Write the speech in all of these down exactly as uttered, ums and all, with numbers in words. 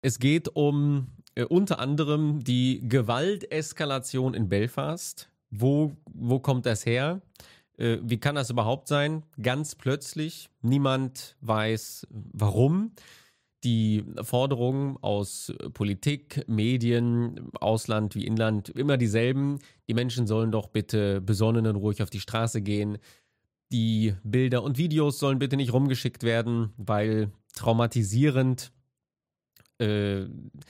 Es geht um äh, unter anderem die Gewalteskalation in Belfast. Wo, wo kommt das her? Äh, wie kann das überhaupt sein? Ganz plötzlich. Niemand weiß warum. Die Forderungen aus Politik, Medien, Ausland wie Inland, immer dieselben. Die Menschen sollen doch bitte besonnen und ruhig auf die Straße gehen. Die Bilder und Videos sollen bitte nicht rumgeschickt werden, weil traumatisierend. Äh,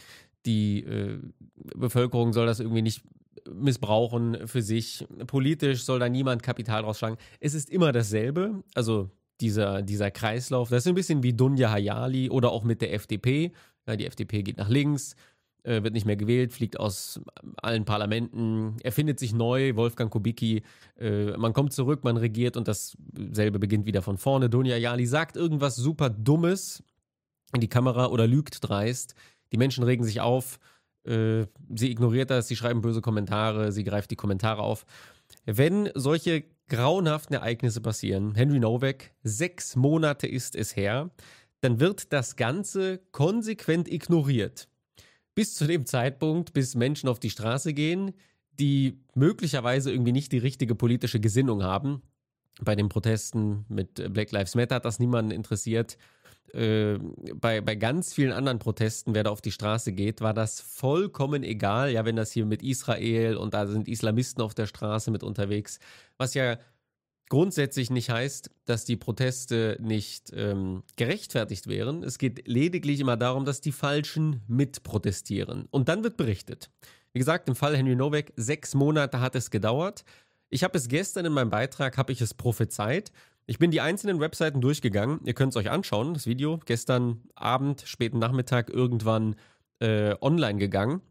die äh, Bevölkerung soll das irgendwie nicht missbrauchen für sich. Politisch soll da niemand Kapital rausschlagen. Es ist immer dasselbe. Also Dieser, dieser Kreislauf, das ist ein bisschen wie Dunja Hayali oder auch mit der F D P. Ja, die F D P geht nach links, äh, wird nicht mehr gewählt, fliegt aus allen Parlamenten, erfindet sich neu, Wolfgang Kubicki. Äh, man kommt zurück, man regiert und dasselbe beginnt wieder von vorne. Dunja Hayali sagt irgendwas super Dummes in die Kamera oder lügt dreist. Die Menschen regen sich auf, äh, sie ignoriert das, sie schreiben böse Kommentare, sie greift die Kommentare auf. Wenn solche grauenhaften Ereignisse passieren, Henry Nowak, sechs Monate ist es her, dann wird das Ganze konsequent ignoriert. Bis zu dem Zeitpunkt, bis Menschen auf die Straße gehen, die möglicherweise irgendwie nicht die richtige politische Gesinnung haben. Bei den Protesten mit Black Lives Matter hat das niemanden interessiert. Äh, bei, bei ganz vielen anderen Protesten, wer da auf die Straße geht, war das vollkommen egal. Ja, wenn das hier mit Israel und da sind Islamisten auf der Straße mit unterwegs, was ja grundsätzlich nicht heißt, dass die Proteste nicht ähm, gerechtfertigt wären. Es geht lediglich immer darum, dass die Falschen mitprotestieren. Und dann wird berichtet. Wie gesagt, im Fall Henry Nowak, sechs Monate hat es gedauert. Ich habe es gestern in meinem Beitrag, habe ich es prophezeit. Ich bin die einzelnen Webseiten durchgegangen. Ihr könnt es euch anschauen, das Video. Gestern Abend, späten Nachmittag irgendwann äh, online gegangen.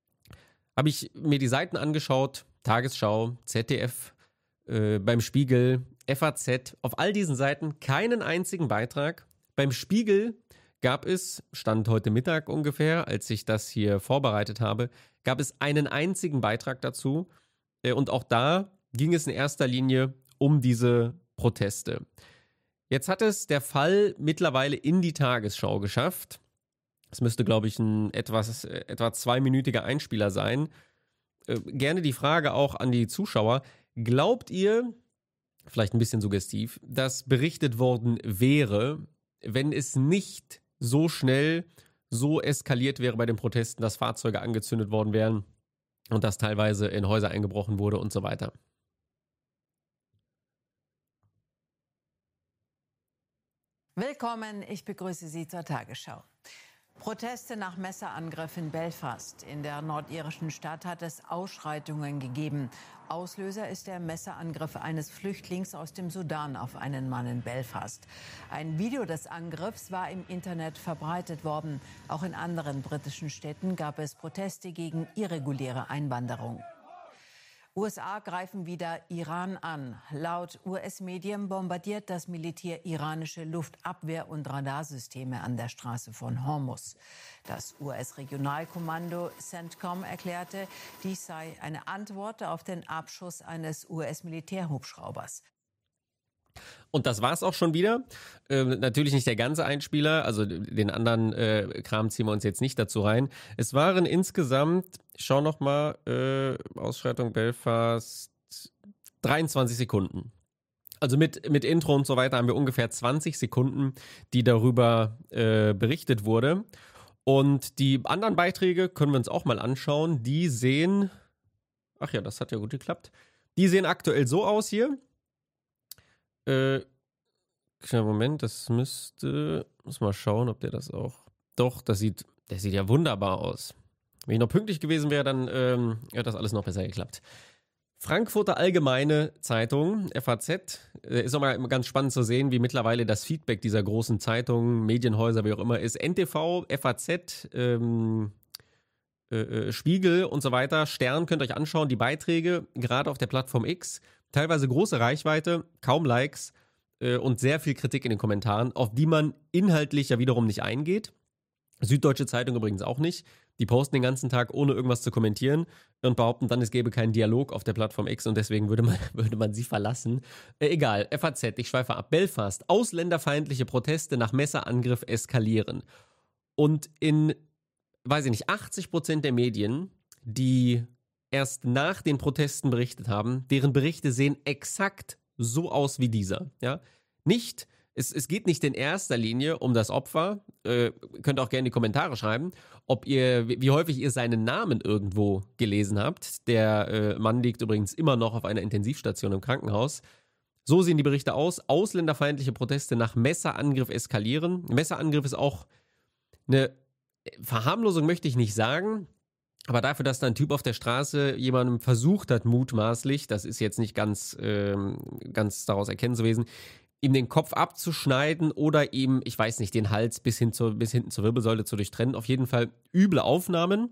Habe ich mir die Seiten angeschaut. Tagesschau, Z D F, äh, beim Spiegel, F A Z. Auf all diesen Seiten keinen einzigen Beitrag. Beim Spiegel gab es, stand heute Mittag ungefähr, als ich das hier vorbereitet habe, gab es einen einzigen Beitrag dazu. Äh, und auch da ging es in erster Linie um diese Proteste. Jetzt hat es der Fall mittlerweile in die Tagesschau geschafft. Es müsste, glaube ich, ein etwas, etwa zweiminütiger Einspieler sein. Äh, gerne die Frage auch an die Zuschauer. Glaubt ihr, vielleicht ein bisschen suggestiv, dass berichtet worden wäre, wenn es nicht so schnell so eskaliert wäre bei den Protesten, dass Fahrzeuge angezündet worden wären und dass teilweise in Häuser eingebrochen wurde und so weiter? Willkommen, ich begrüße Sie zur Tagesschau. Proteste nach Messerangriff in Belfast. In der nordirischen Stadt hat es Ausschreitungen gegeben. Auslöser ist der Messerangriff eines Flüchtlings aus dem Sudan auf einen Mann in Belfast. Ein Video des Angriffs war im Internet verbreitet worden. Auch in anderen britischen Städten gab es Proteste gegen irreguläre Einwanderung. U S A greifen wieder Iran an. Laut U S-Medien bombardiert das Militär iranische Luftabwehr- und Radarsysteme an der Straße von Hormuz. Das U S-Regionalkommando CENTCOM erklärte, dies sei eine Antwort auf den Abschuss eines U S-Militärhubschraubers. Und das war's auch schon wieder. Äh, natürlich nicht der ganze Einspieler, also den anderen äh, Kram ziehen wir uns jetzt nicht dazu rein. Es waren insgesamt, ich schau noch mal, äh, Ausschreitung Belfast, dreiundzwanzig Sekunden. Also mit, mit Intro und so weiter haben wir ungefähr zwanzig Sekunden, die darüber äh, berichtet wurde. Und die anderen Beiträge können wir uns auch mal anschauen. Die sehen, ach ja, das hat ja gut geklappt. Die sehen aktuell so aus hier. Äh, Moment, das müsste, muss mal schauen, ob der das auch, doch, das sieht, der sieht ja wunderbar aus. Wenn ich noch pünktlich gewesen wäre, dann ähm, hätte das alles noch besser geklappt. Frankfurter Allgemeine Zeitung, F A Z, äh, ist auch mal ganz spannend zu sehen, wie mittlerweile das Feedback dieser großen Zeitungen, Medienhäuser, wie auch immer ist. N T V, F A Z, ähm, äh, Spiegel und so weiter, Stern, könnt ihr euch anschauen, die Beiträge, gerade auf der Plattform X, teilweise große Reichweite, kaum Likes äh, und sehr viel Kritik in den Kommentaren, auf die man inhaltlich ja wiederum nicht eingeht. Süddeutsche Zeitung übrigens auch nicht. Die posten den ganzen Tag, ohne irgendwas zu kommentieren und behaupten dann, es gäbe keinen Dialog auf der Plattform X und deswegen würde man, würde man sie verlassen. Äh, egal, F A Z, ich schweife ab. Belfast, ausländerfeindliche Proteste nach Messerangriff eskalieren. Und in weiß ich nicht, achtzig Prozent der Medien, die erst nach den Protesten berichtet haben, deren Berichte sehen exakt so aus wie dieser. Ja? Nicht, es, es geht nicht in erster Linie um das Opfer, äh, könnt auch gerne in die Kommentare schreiben, ob ihr, wie häufig ihr seinen Namen irgendwo gelesen habt. Der äh, Mann liegt übrigens immer noch auf einer Intensivstation im Krankenhaus. So sehen die Berichte aus. Ausländerfeindliche Proteste nach Messerangriff eskalieren. Messerangriff ist auch eine Verharmlosung, möchte ich nicht sagen. Aber dafür, dass da ein Typ auf der Straße jemandem versucht hat, mutmaßlich, das ist jetzt nicht ganz, ähm, ganz daraus erkennen zu gewesen, ihm den Kopf abzuschneiden oder ihm, ich weiß nicht, den Hals bis, hin zur, bis hinten zur Wirbelsäule zu durchtrennen. Auf jeden Fall üble Aufnahmen.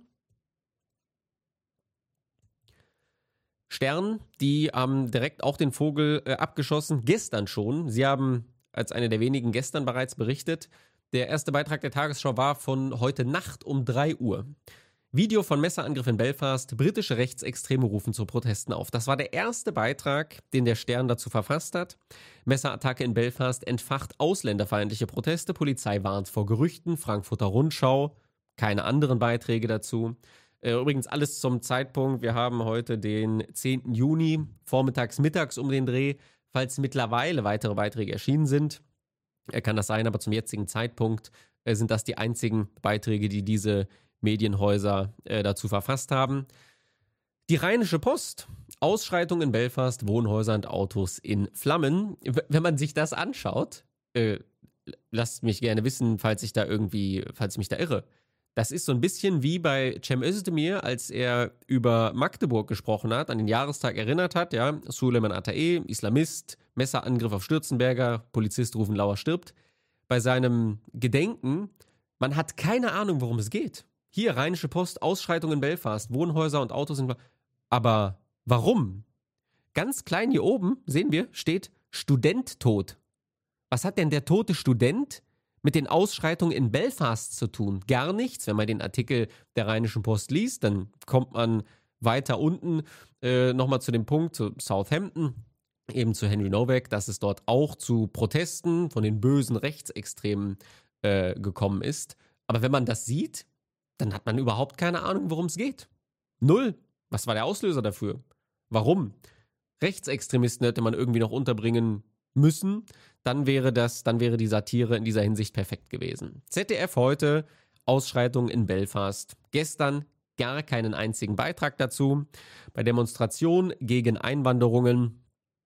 Stern, die haben direkt auch den Vogel äh, abgeschossen, gestern schon. Sie haben als eine der wenigen gestern bereits berichtet. Der erste Beitrag der Tagesschau war von heute Nacht um drei Uhr. Video von Messerangriff in Belfast, britische Rechtsextreme rufen zu Protesten auf. Das war der erste Beitrag, den der Stern dazu verfasst hat. Messerattacke in Belfast entfacht ausländerfeindliche Proteste, Polizei warnt vor Gerüchten, Frankfurter Rundschau, keine anderen Beiträge dazu. Äh, übrigens alles zum Zeitpunkt, wir haben heute den zehnten Juni, vormittags, mittags um den Dreh. Falls mittlerweile weitere Beiträge erschienen sind, äh, kann das sein, aber zum jetzigen Zeitpunkt äh, sind das die einzigen Beiträge, die diese Medienhäuser äh, dazu verfasst haben. Die Rheinische Post. Ausschreitung in Belfast, Wohnhäuser und Autos in Flammen. W- wenn man sich das anschaut, äh, lasst mich gerne wissen, falls ich da irgendwie, falls ich mich da irre. Das ist so ein bisschen wie bei Cem Özdemir, als er über Magdeburg gesprochen hat, an den Jahrestag erinnert hat, ja, Suleiman Atae, Islamist, Messerangriff auf Stürzenberger, Polizist rufen Lauer stirbt. Bei seinem Gedenken, man hat keine Ahnung, worum es geht. Hier, Rheinische Post, Ausschreitung in Belfast, Wohnhäuser und Autos in... Aber warum? Ganz klein hier oben, sehen wir, steht Student tot. Was hat denn der tote Student mit den Ausschreitungen in Belfast zu tun? Gar nichts. Wenn man den Artikel der Rheinischen Post liest, dann kommt man weiter unten äh, nochmal zu dem Punkt, zu Southampton, eben zu Henry Novak, dass es dort auch zu Protesten von den bösen Rechtsextremen äh, gekommen ist. Aber wenn man das sieht, dann hat man überhaupt keine Ahnung, worum es geht. Null. Was war der Auslöser dafür? Warum? Rechtsextremisten hätte man irgendwie noch unterbringen müssen. Dann wäre das, dann wäre die Satire in dieser Hinsicht perfekt gewesen. Z D F heute, Ausschreitung in Belfast. Gestern gar keinen einzigen Beitrag dazu. Bei Demonstrationen gegen Einwanderungen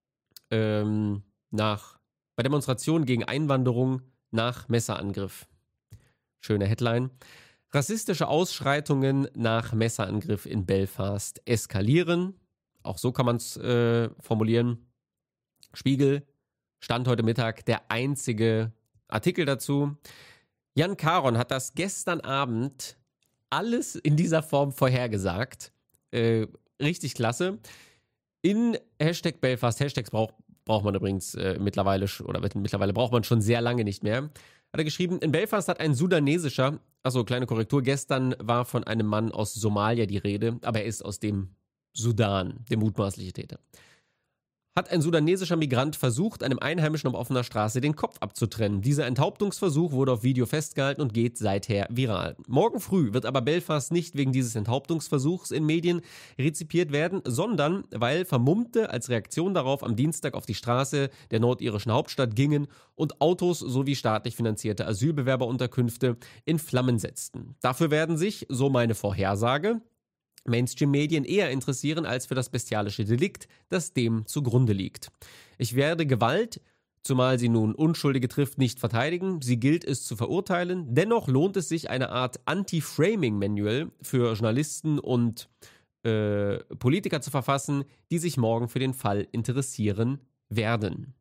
ähm, nach, bei Demonstrationen gegen Einwanderung nach Messerangriff. Schöne Headline. Rassistische Ausschreitungen nach Messerangriff in Belfast eskalieren. Auch so kann man es äh, formulieren. Spiegel, Stand heute Mittag der einzige Artikel dazu. Jan Caron hat das gestern Abend alles in dieser Form vorhergesagt. Äh, richtig klasse. In Hashtag Belfast, Hashtags braucht, braucht man übrigens äh, mittlerweile, oder mittlerweile braucht man schon sehr lange nicht mehr. Hat er geschrieben, in Belfast hat ein sudanesischer, achso, kleine Korrektur, gestern war von einem Mann aus Somalia die Rede, aber er ist aus dem Sudan, der mutmaßliche Täter. Hat ein sudanesischer Migrant versucht, einem Einheimischen auf offener Straße den Kopf abzutrennen. Dieser Enthauptungsversuch wurde auf Video festgehalten und geht seither viral. Morgen früh wird aber Belfast nicht wegen dieses Enthauptungsversuchs in Medien rezipiert werden, sondern weil Vermummte als Reaktion darauf am Dienstag auf die Straße der nordirischen Hauptstadt gingen und Autos sowie staatlich finanzierte Asylbewerberunterkünfte in Flammen setzten. Dafür werden sich, so meine Vorhersage, Mainstream-Medien eher interessieren als für das bestialische Delikt, das dem zugrunde liegt. Ich werde Gewalt, zumal sie nun Unschuldige trifft, nicht verteidigen. Sie gilt es zu verurteilen. Dennoch lohnt es sich, eine Art Anti-Framing-Manual für Journalisten und äh, Politiker zu verfassen, die sich morgen für den Fall interessieren werden.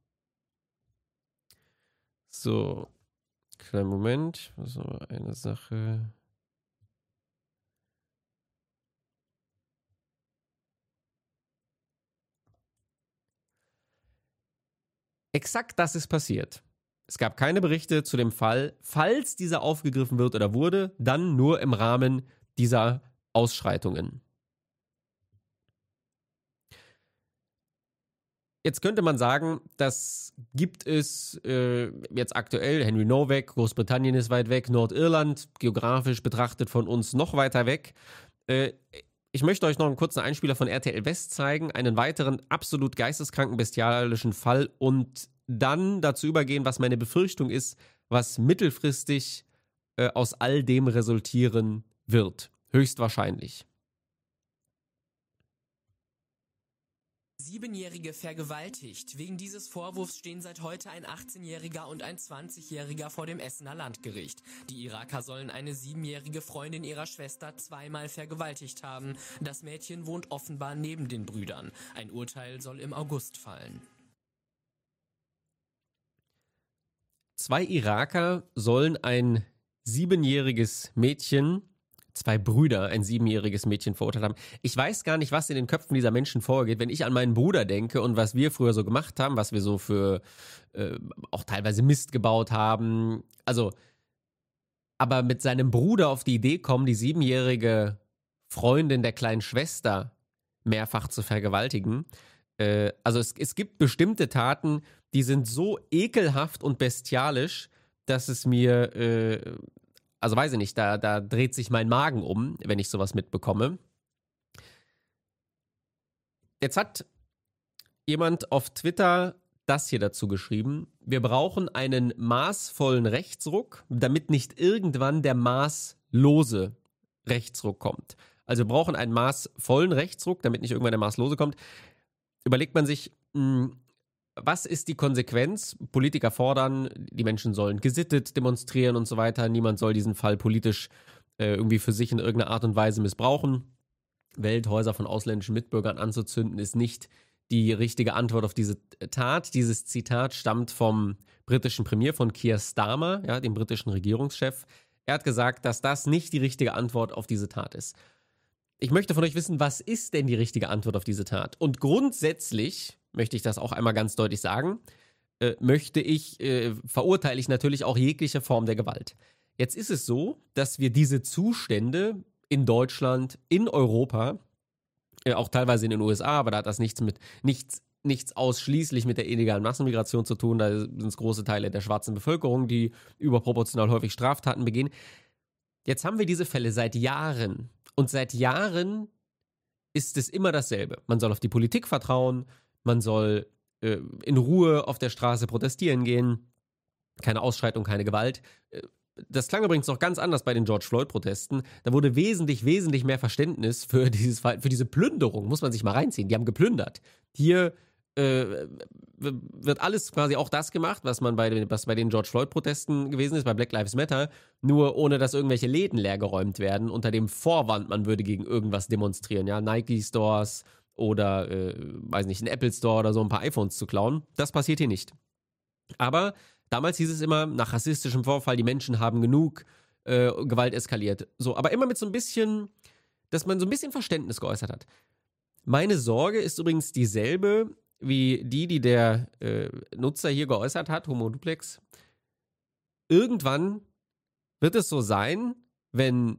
So, kleinen Moment. So, eine Sache... Exakt das ist passiert. Es gab keine Berichte zu dem Fall. Falls dieser aufgegriffen wird oder wurde, dann nur im Rahmen dieser Ausschreitungen. Jetzt könnte man sagen, das gibt es äh, jetzt aktuell. Henry Nowak, Großbritannien ist weit weg, Nordirland, geografisch betrachtet von uns noch weiter weg. Äh, ich möchte euch noch einen kurzen Einspieler von R T L West zeigen, einen weiteren absolut geisteskranken, bestialischen Fall und dann dazu übergehen, was meine Befürchtung ist, was mittelfristig äh, aus all dem resultieren wird. Höchstwahrscheinlich. Siebenjährige vergewaltigt. Wegen dieses Vorwurfs stehen seit heute ein achtzehnjähriger und ein zwanzigjähriger vor dem Essener Landgericht. Die Iraker sollen eine siebenjährige Freundin ihrer Schwester zweimal vergewaltigt haben. Das Mädchen wohnt offenbar neben den Brüdern. Ein Urteil soll im August fallen. Zwei Iraker sollen ein siebenjähriges Mädchen, zwei Brüder, ein siebenjähriges Mädchen verurteilt haben. Ich weiß gar nicht, was in den Köpfen dieser Menschen vorgeht. Wenn ich an meinen Bruder denke und was wir früher so gemacht haben, was wir so für äh, auch teilweise Mist gebaut haben. Also, aber mit seinem Bruder auf die Idee kommen, die siebenjährige Freundin der kleinen Schwester mehrfach zu vergewaltigen. Äh, also es, es gibt bestimmte Taten, die sind so ekelhaft und bestialisch, dass es mir... Äh, Also weiß ich nicht, da, da dreht sich mein Magen um, wenn ich sowas mitbekomme. Jetzt hat jemand auf Twitter das hier dazu geschrieben. Wir brauchen einen maßvollen Rechtsruck, damit nicht irgendwann der maßlose Rechtsruck kommt. Also wir brauchen einen maßvollen Rechtsruck, damit nicht irgendwann der maßlose kommt. Überlegt man sich, mh, was ist die Konsequenz? Politiker fordern, die Menschen sollen gesittet demonstrieren und so weiter. Niemand soll diesen Fall politisch äh, irgendwie für sich in irgendeiner Art und Weise missbrauchen. Welthäuser von ausländischen Mitbürgern anzuzünden, ist nicht die richtige Antwort auf diese Tat. Dieses Zitat stammt vom britischen Premier, von Keir Starmer, ja, dem britischen Regierungschef. Er hat gesagt, dass das nicht die richtige Antwort auf diese Tat ist. Ich möchte von euch wissen, was ist denn die richtige Antwort auf diese Tat? Und grundsätzlich, möchte ich das auch einmal ganz deutlich sagen, äh, möchte ich, äh, verurteile ich natürlich auch jegliche Form der Gewalt. Jetzt ist es so, dass wir diese Zustände in Deutschland, in Europa, äh, auch teilweise in den U S A, aber da hat das nichts mit, nichts, nichts ausschließlich mit der illegalen Massenmigration zu tun, da sind es große Teile der schwarzen Bevölkerung, die überproportional häufig Straftaten begehen. Jetzt haben wir diese Fälle seit Jahren. Und seit Jahren ist es immer dasselbe. Man soll auf die Politik vertrauen, man soll äh, in Ruhe auf der Straße protestieren gehen, keine Ausschreitung, keine Gewalt. Äh, das klang übrigens noch ganz anders bei den George Floyd-Protesten. Da wurde wesentlich, wesentlich mehr Verständnis für, dieses, für diese Plünderung, muss man sich mal reinziehen. Die haben geplündert. Hier äh, wird alles quasi auch das gemacht, was man bei den, was bei den George Floyd-Protesten gewesen ist, bei Black Lives Matter, nur ohne dass irgendwelche Läden leergeräumt werden, unter dem Vorwand, man würde gegen irgendwas demonstrieren, ja, Nike-Stores oder, äh, weiß nicht, ein Apple-Store oder so, ein paar iPhones zu klauen. Das passiert hier nicht. Aber damals hieß es immer, nach rassistischem Vorfall, die Menschen haben genug, äh, Gewalt eskaliert. So, aber immer mit so ein bisschen, dass man so ein bisschen Verständnis geäußert hat. Meine Sorge ist übrigens dieselbe wie die, die der äh, Nutzer hier geäußert hat, Homoduplex. Irgendwann wird es so sein, wenn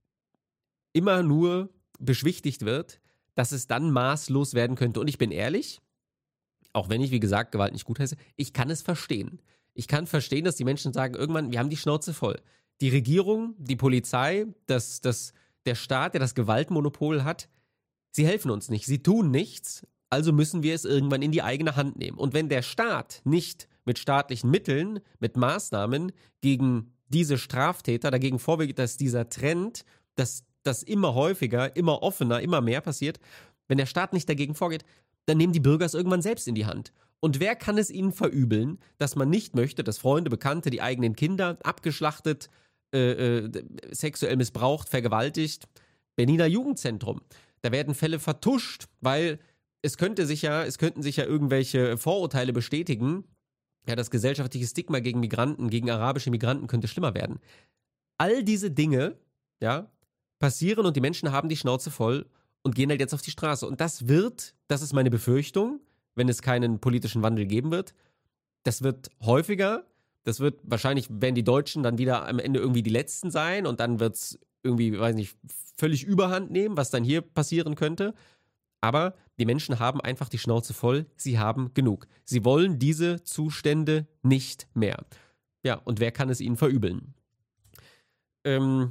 immer nur beschwichtigt wird, dass es dann maßlos werden könnte. Und ich bin ehrlich, auch wenn ich, wie gesagt, Gewalt nicht gutheiße, ich kann es verstehen. Ich kann verstehen, dass die Menschen sagen, irgendwann, wir haben die Schnauze voll. Die Regierung, die Polizei, das, das, der Staat, der das Gewaltmonopol hat, sie helfen uns nicht, sie tun nichts, also müssen wir es irgendwann in die eigene Hand nehmen. Und wenn der Staat nicht mit staatlichen Mitteln, mit Maßnahmen gegen diese Straftäter dagegen vorgeht, dass dieser Trend, dass das immer häufiger, immer offener, immer mehr passiert, wenn der Staat nicht dagegen vorgeht, dann nehmen die Bürger es irgendwann selbst in die Hand. Und wer kann es ihnen verübeln, dass man nicht möchte, dass Freunde, Bekannte, die eigenen Kinder abgeschlachtet, äh, äh, sexuell missbraucht, vergewaltigt? Berliner Jugendzentrum. Da werden Fälle vertuscht, weil es könnte sich ja, es könnten sich ja irgendwelche Vorurteile bestätigen. Ja, das gesellschaftliche Stigma gegen Migranten, gegen arabische Migranten könnte schlimmer werden. All diese Dinge, ja, passieren und die Menschen haben die Schnauze voll und gehen halt jetzt auf die Straße. Und das wird, das ist meine Befürchtung, wenn es keinen politischen Wandel geben wird, das wird häufiger, das wird wahrscheinlich, werden die Deutschen dann wieder am Ende irgendwie die Letzten sein und dann wird es irgendwie, weiß nicht, völlig überhand nehmen, was dann hier passieren könnte. Aber die Menschen haben einfach die Schnauze voll, sie haben genug. Sie wollen diese Zustände nicht mehr. Ja, und wer kann es ihnen verübeln? Ähm,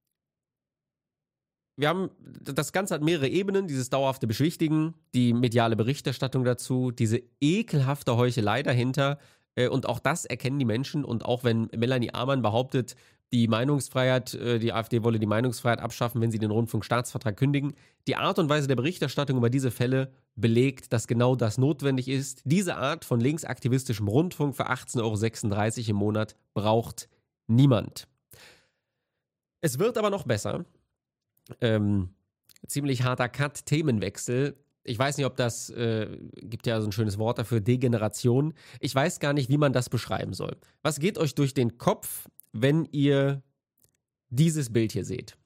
wir haben, das Ganze hat mehrere Ebenen, dieses dauerhafte Beschwichtigen, die mediale Berichterstattung dazu, diese ekelhafte Heuchelei dahinter. Äh, und auch das erkennen die Menschen. Und auch wenn Melanie Amann behauptet, die Meinungsfreiheit, die AfD wolle die Meinungsfreiheit abschaffen, wenn sie den Rundfunkstaatsvertrag kündigen. Die Art und Weise der Berichterstattung über diese Fälle belegt, dass genau das notwendig ist. Diese Art von linksaktivistischem Rundfunk für achtzehn Euro sechsunddreißig im Monat braucht niemand. Es wird aber noch besser. Ähm, ziemlich harter Cut, Themenwechsel. Ich weiß nicht, ob das, äh, gibt ja so ein schönes Wort dafür, Degeneration. Ich weiß gar nicht, wie man das beschreiben soll. Was geht euch durch den Kopf, wenn ihr dieses Bild hier seht?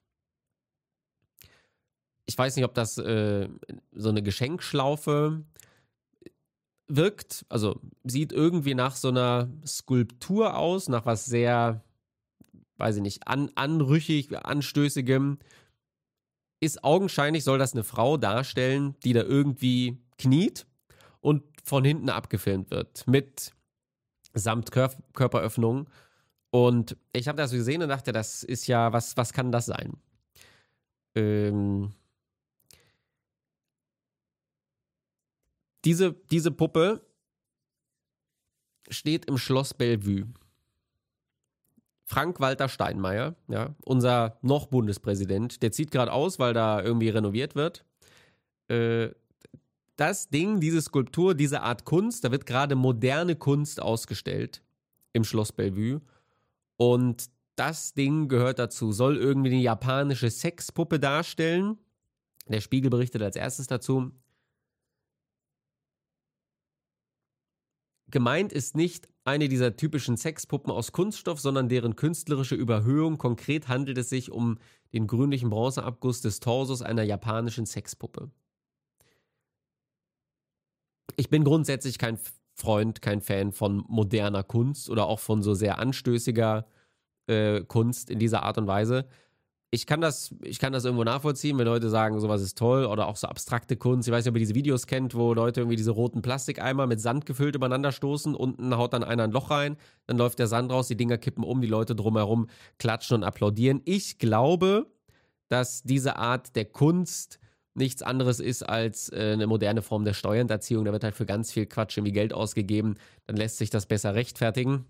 Ich weiß nicht, ob das äh, so eine Geschenkschlaufe wirkt. Also sieht irgendwie nach so einer Skulptur aus, nach was sehr, weiß ich nicht, an, anrüchig, anstößigem. Ist augenscheinlich, soll das eine Frau darstellen, die da irgendwie kniet und von hinten abgefilmt wird. Mit samt Kör- Körperöffnung. Und ich habe das gesehen und dachte, das ist ja, was, was kann das sein? Ähm, diese, diese Puppe steht im Schloss Bellevue. Frank-Walter Steinmeier, ja, unser noch Bundespräsident, der zieht gerade aus, weil da irgendwie renoviert wird. Äh, das Ding, diese Skulptur, diese Art Kunst, da wird gerade moderne Kunst ausgestellt im Schloss Bellevue. Und das Ding gehört dazu, soll irgendwie eine japanische Sexpuppe darstellen. Der Spiegel berichtet als erstes dazu. Gemeint ist nicht eine dieser typischen Sexpuppen aus Kunststoff, sondern deren künstlerische Überhöhung. Konkret handelt es sich um den grünlichen Bronzeabguss des Torsos einer japanischen Sexpuppe. Ich bin grundsätzlich kein Freund, kein Fan von moderner Kunst oder auch von so sehr anstößiger äh, Kunst in dieser Art und Weise. Ich kann das, ich kann das irgendwo nachvollziehen, wenn Leute sagen, sowas ist toll, oder auch so abstrakte Kunst. Ich weiß nicht, ob ihr diese Videos kennt, wo Leute irgendwie diese roten Plastikeimer mit Sand gefüllt übereinander stoßen, unten haut dann einer ein Loch rein, dann läuft der Sand raus, die Dinger kippen um, die Leute drumherum klatschen und applaudieren. Ich glaube, dass diese Art der Kunst nichts anderes ist als äh, eine moderne Form der Steuerhinterziehung. Da wird halt für ganz viel Quatsch irgendwie Geld ausgegeben, dann lässt sich das besser rechtfertigen.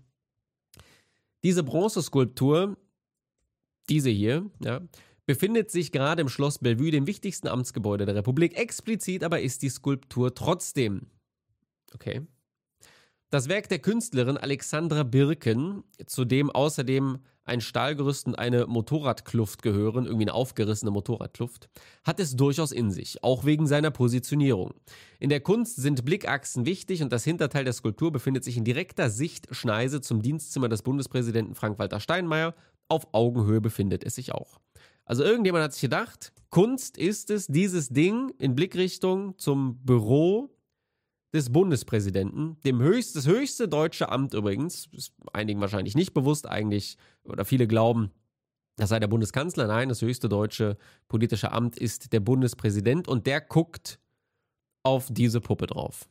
Diese Bronzeskulptur, diese hier, ja, befindet sich gerade im Schloss Bellevue, dem wichtigsten Amtsgebäude der Republik. Explizit aber ist die Skulptur trotzdem. Okay. Das Werk der Künstlerin Alexandra Birken, zu dem außerdem ein Stahlgerüst und eine Motorradkluft gehören, irgendwie eine aufgerissene Motorradkluft, hat es durchaus in sich, auch wegen seiner Positionierung. In der Kunst sind Blickachsen wichtig und das Hinterteil der Skulptur befindet sich in direkter Sichtschneise zum Dienstzimmer des Bundespräsidenten Frank-Walter Steinmeier. Auf Augenhöhe befindet es sich auch. Also irgendjemand hat sich gedacht, Kunst ist es, dieses Ding in Blickrichtung zum Büro des Bundespräsidenten, dem höchst, das höchste deutsche Amt übrigens, ist einigen wahrscheinlich nicht bewusst, eigentlich, oder viele glauben, das sei der Bundeskanzler. Nein, das höchste deutsche politische Amt ist der Bundespräsident und der guckt auf diese Puppe drauf.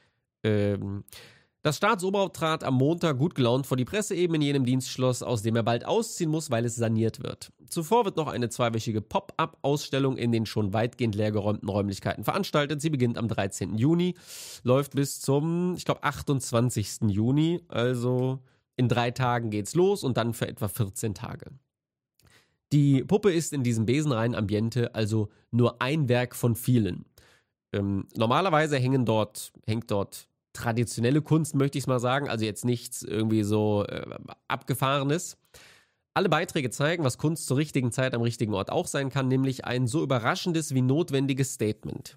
Ähm, das Staatsoberhaupt trat am Montag gut gelaunt vor die Presse, eben in jenem Dienstschloss, aus dem er bald ausziehen muss, weil es saniert wird. Zuvor wird noch eine zweiwöchige Pop-up-Ausstellung in den schon weitgehend leergeräumten Räumlichkeiten veranstaltet. Sie beginnt am dreizehnten Juni, läuft bis zum, ich glaube, achtundzwanzigsten Juni. Also in drei Tagen geht's los und dann für etwa vierzehn Tage. Die Puppe ist in diesem besenreinen Ambiente also nur ein Werk von vielen. Ähm, normalerweise hängen dort, hängt dort traditionelle Kunst, möchte ich es mal sagen, also jetzt nichts irgendwie so äh, Abgefahrenes. Alle Beiträge zeigen, was Kunst zur richtigen Zeit am richtigen Ort auch sein kann, nämlich ein so überraschendes wie notwendiges Statement.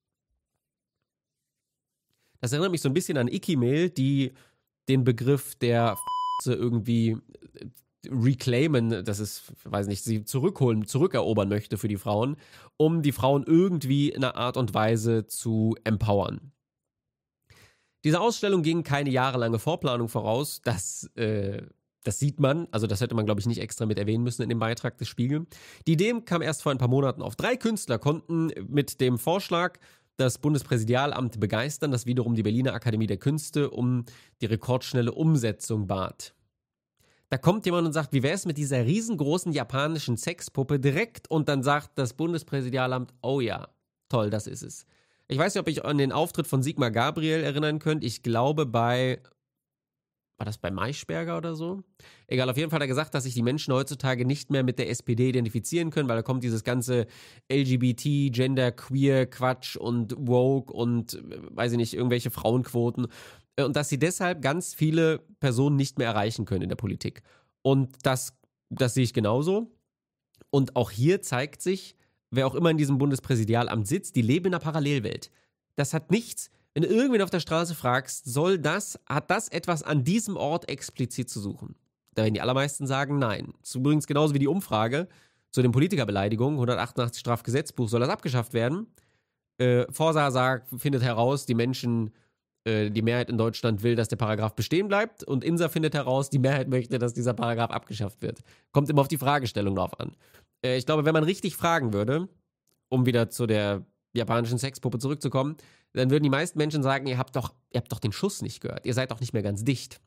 Das erinnert mich so ein bisschen an Icky-Mail, die den Begriff der F***e irgendwie reclaimen, das ist, weiß nicht, sie zurückholen, zurückerobern möchte für die Frauen, um die Frauen irgendwie in einer Art und Weise zu empowern. Diese Ausstellung ging keine jahrelange Vorplanung voraus, das, äh, das sieht man, also das hätte man, glaube ich, nicht extra mit erwähnen müssen in dem Beitrag des Spiegel. Die Idee kam erst vor ein paar Monaten auf. Drei Künstler konnten mit dem Vorschlag das Bundespräsidialamt begeistern, das wiederum die Berliner Akademie der Künste um die rekordschnelle Umsetzung bat. Da kommt jemand und sagt, wie wäre es mit dieser riesengroßen japanischen Sexpuppe direkt, und dann sagt das Bundespräsidialamt, oh ja, toll, das ist es. Ich weiß nicht, ob ihr euch an den Auftritt von Sigmar Gabriel erinnern könnt. Ich glaube bei, war das bei Maischberger oder so? Egal, auf jeden Fall hat er gesagt, dass sich die Menschen heutzutage nicht mehr mit der S P D identifizieren können, weil da kommt dieses ganze L G B T, Gender, Queer, Quatsch und Woke und, weiß ich nicht, irgendwelche Frauenquoten. Und dass sie deshalb ganz viele Personen nicht mehr erreichen können in der Politik. Und das, das sehe ich genauso. Und auch hier zeigt sich, wer auch immer in diesem Bundespräsidialamt sitzt, die leben in einer Parallelwelt. Das hat nichts, wenn du irgendwen auf der Straße fragst, soll das, hat das etwas an diesem Ort explizit zu suchen? Da werden die allermeisten sagen, nein. Das ist übrigens genauso wie die Umfrage zu den Politikerbeleidigungen, hundertachtundachtzig Strafgesetzbuch, soll das abgeschafft werden? Äh, Forsa sagt, findet heraus, die Menschen... die Mehrheit in Deutschland will, dass der Paragraph bestehen bleibt, und Insa findet heraus, die Mehrheit möchte, dass dieser Paragraph abgeschafft wird. Kommt immer auf die Fragestellung drauf an. Ich glaube, wenn man richtig fragen würde, um wieder zu der japanischen Sexpuppe zurückzukommen, dann würden die meisten Menschen sagen, ihr habt doch, ihr habt doch den Schuss nicht gehört, ihr seid doch nicht mehr ganz dicht.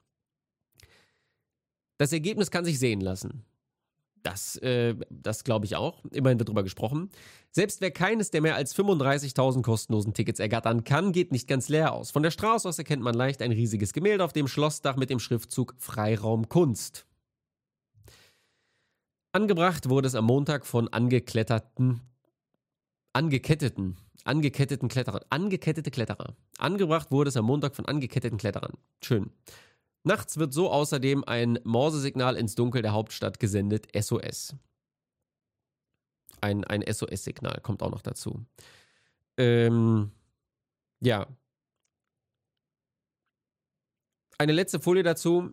Das Ergebnis kann sich sehen lassen. Das, äh, das glaube ich auch. Immerhin wird drüber gesprochen. Selbst wer keines der mehr als fünfunddreißigtausend kostenlosen Tickets ergattern kann, geht nicht ganz leer aus. Von der Straße aus erkennt man leicht ein riesiges Gemälde auf dem Schlossdach mit dem Schriftzug Freiraum Kunst. Angebracht wurde es am Montag von angekletterten, angeketteten, angeketteten Kletterern. Angekettete Kletterer. Angebracht wurde es am Montag von angeketteten Kletterern. Schön. Nachts wird so außerdem ein Morsesignal ins Dunkel der Hauptstadt gesendet, S O S. Ein, ein S O S-Signal kommt auch noch dazu. Ähm, ja. Eine letzte Folie dazu.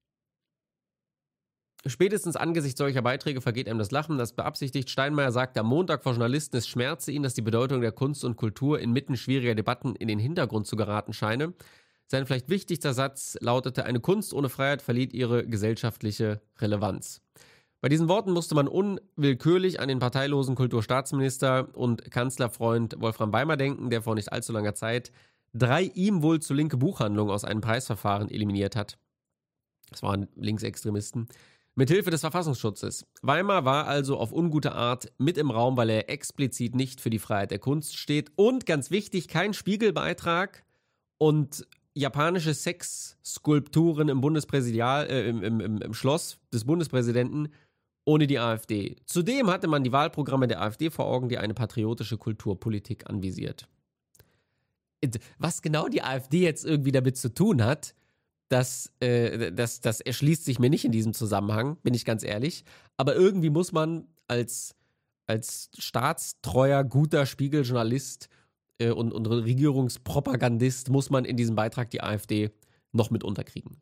Spätestens angesichts solcher Beiträge vergeht einem das Lachen, das beabsichtigt. Steinmeier sagte am Montag vor Journalisten, es schmerze ihn, dass die Bedeutung der Kunst und Kultur inmitten schwieriger Debatten in den Hintergrund zu geraten scheine. Sein vielleicht wichtigster Satz lautete, eine Kunst ohne Freiheit verliert ihre gesellschaftliche Relevanz. Bei diesen Worten musste man unwillkürlich an den parteilosen Kulturstaatsminister und Kanzlerfreund Wolfram Weimer denken, der vor nicht allzu langer Zeit drei ihm wohl zu linke Buchhandlungen aus einem Preisverfahren eliminiert hat. Das waren Linksextremisten. Mithilfe des Verfassungsschutzes. Weimer war also auf ungute Art mit im Raum, weil er explizit nicht für die Freiheit der Kunst steht. Und ganz wichtig, kein Spiegelbeitrag und japanische Sexskulpturen im Bundespräsidial, äh, im, im, im Schloss des Bundespräsidenten ohne die AfD. Zudem hatte man die Wahlprogramme der AfD vor Augen, die eine patriotische Kulturpolitik anvisiert. Was genau die AfD jetzt irgendwie damit zu tun hat, das, äh, das, das erschließt sich mir nicht in diesem Zusammenhang, bin ich ganz ehrlich. Aber irgendwie muss man als, als staatstreuer, guter Spiegeljournalist Und, und Regierungspropagandist muss man in diesem Beitrag die AfD noch mit unterkriegen.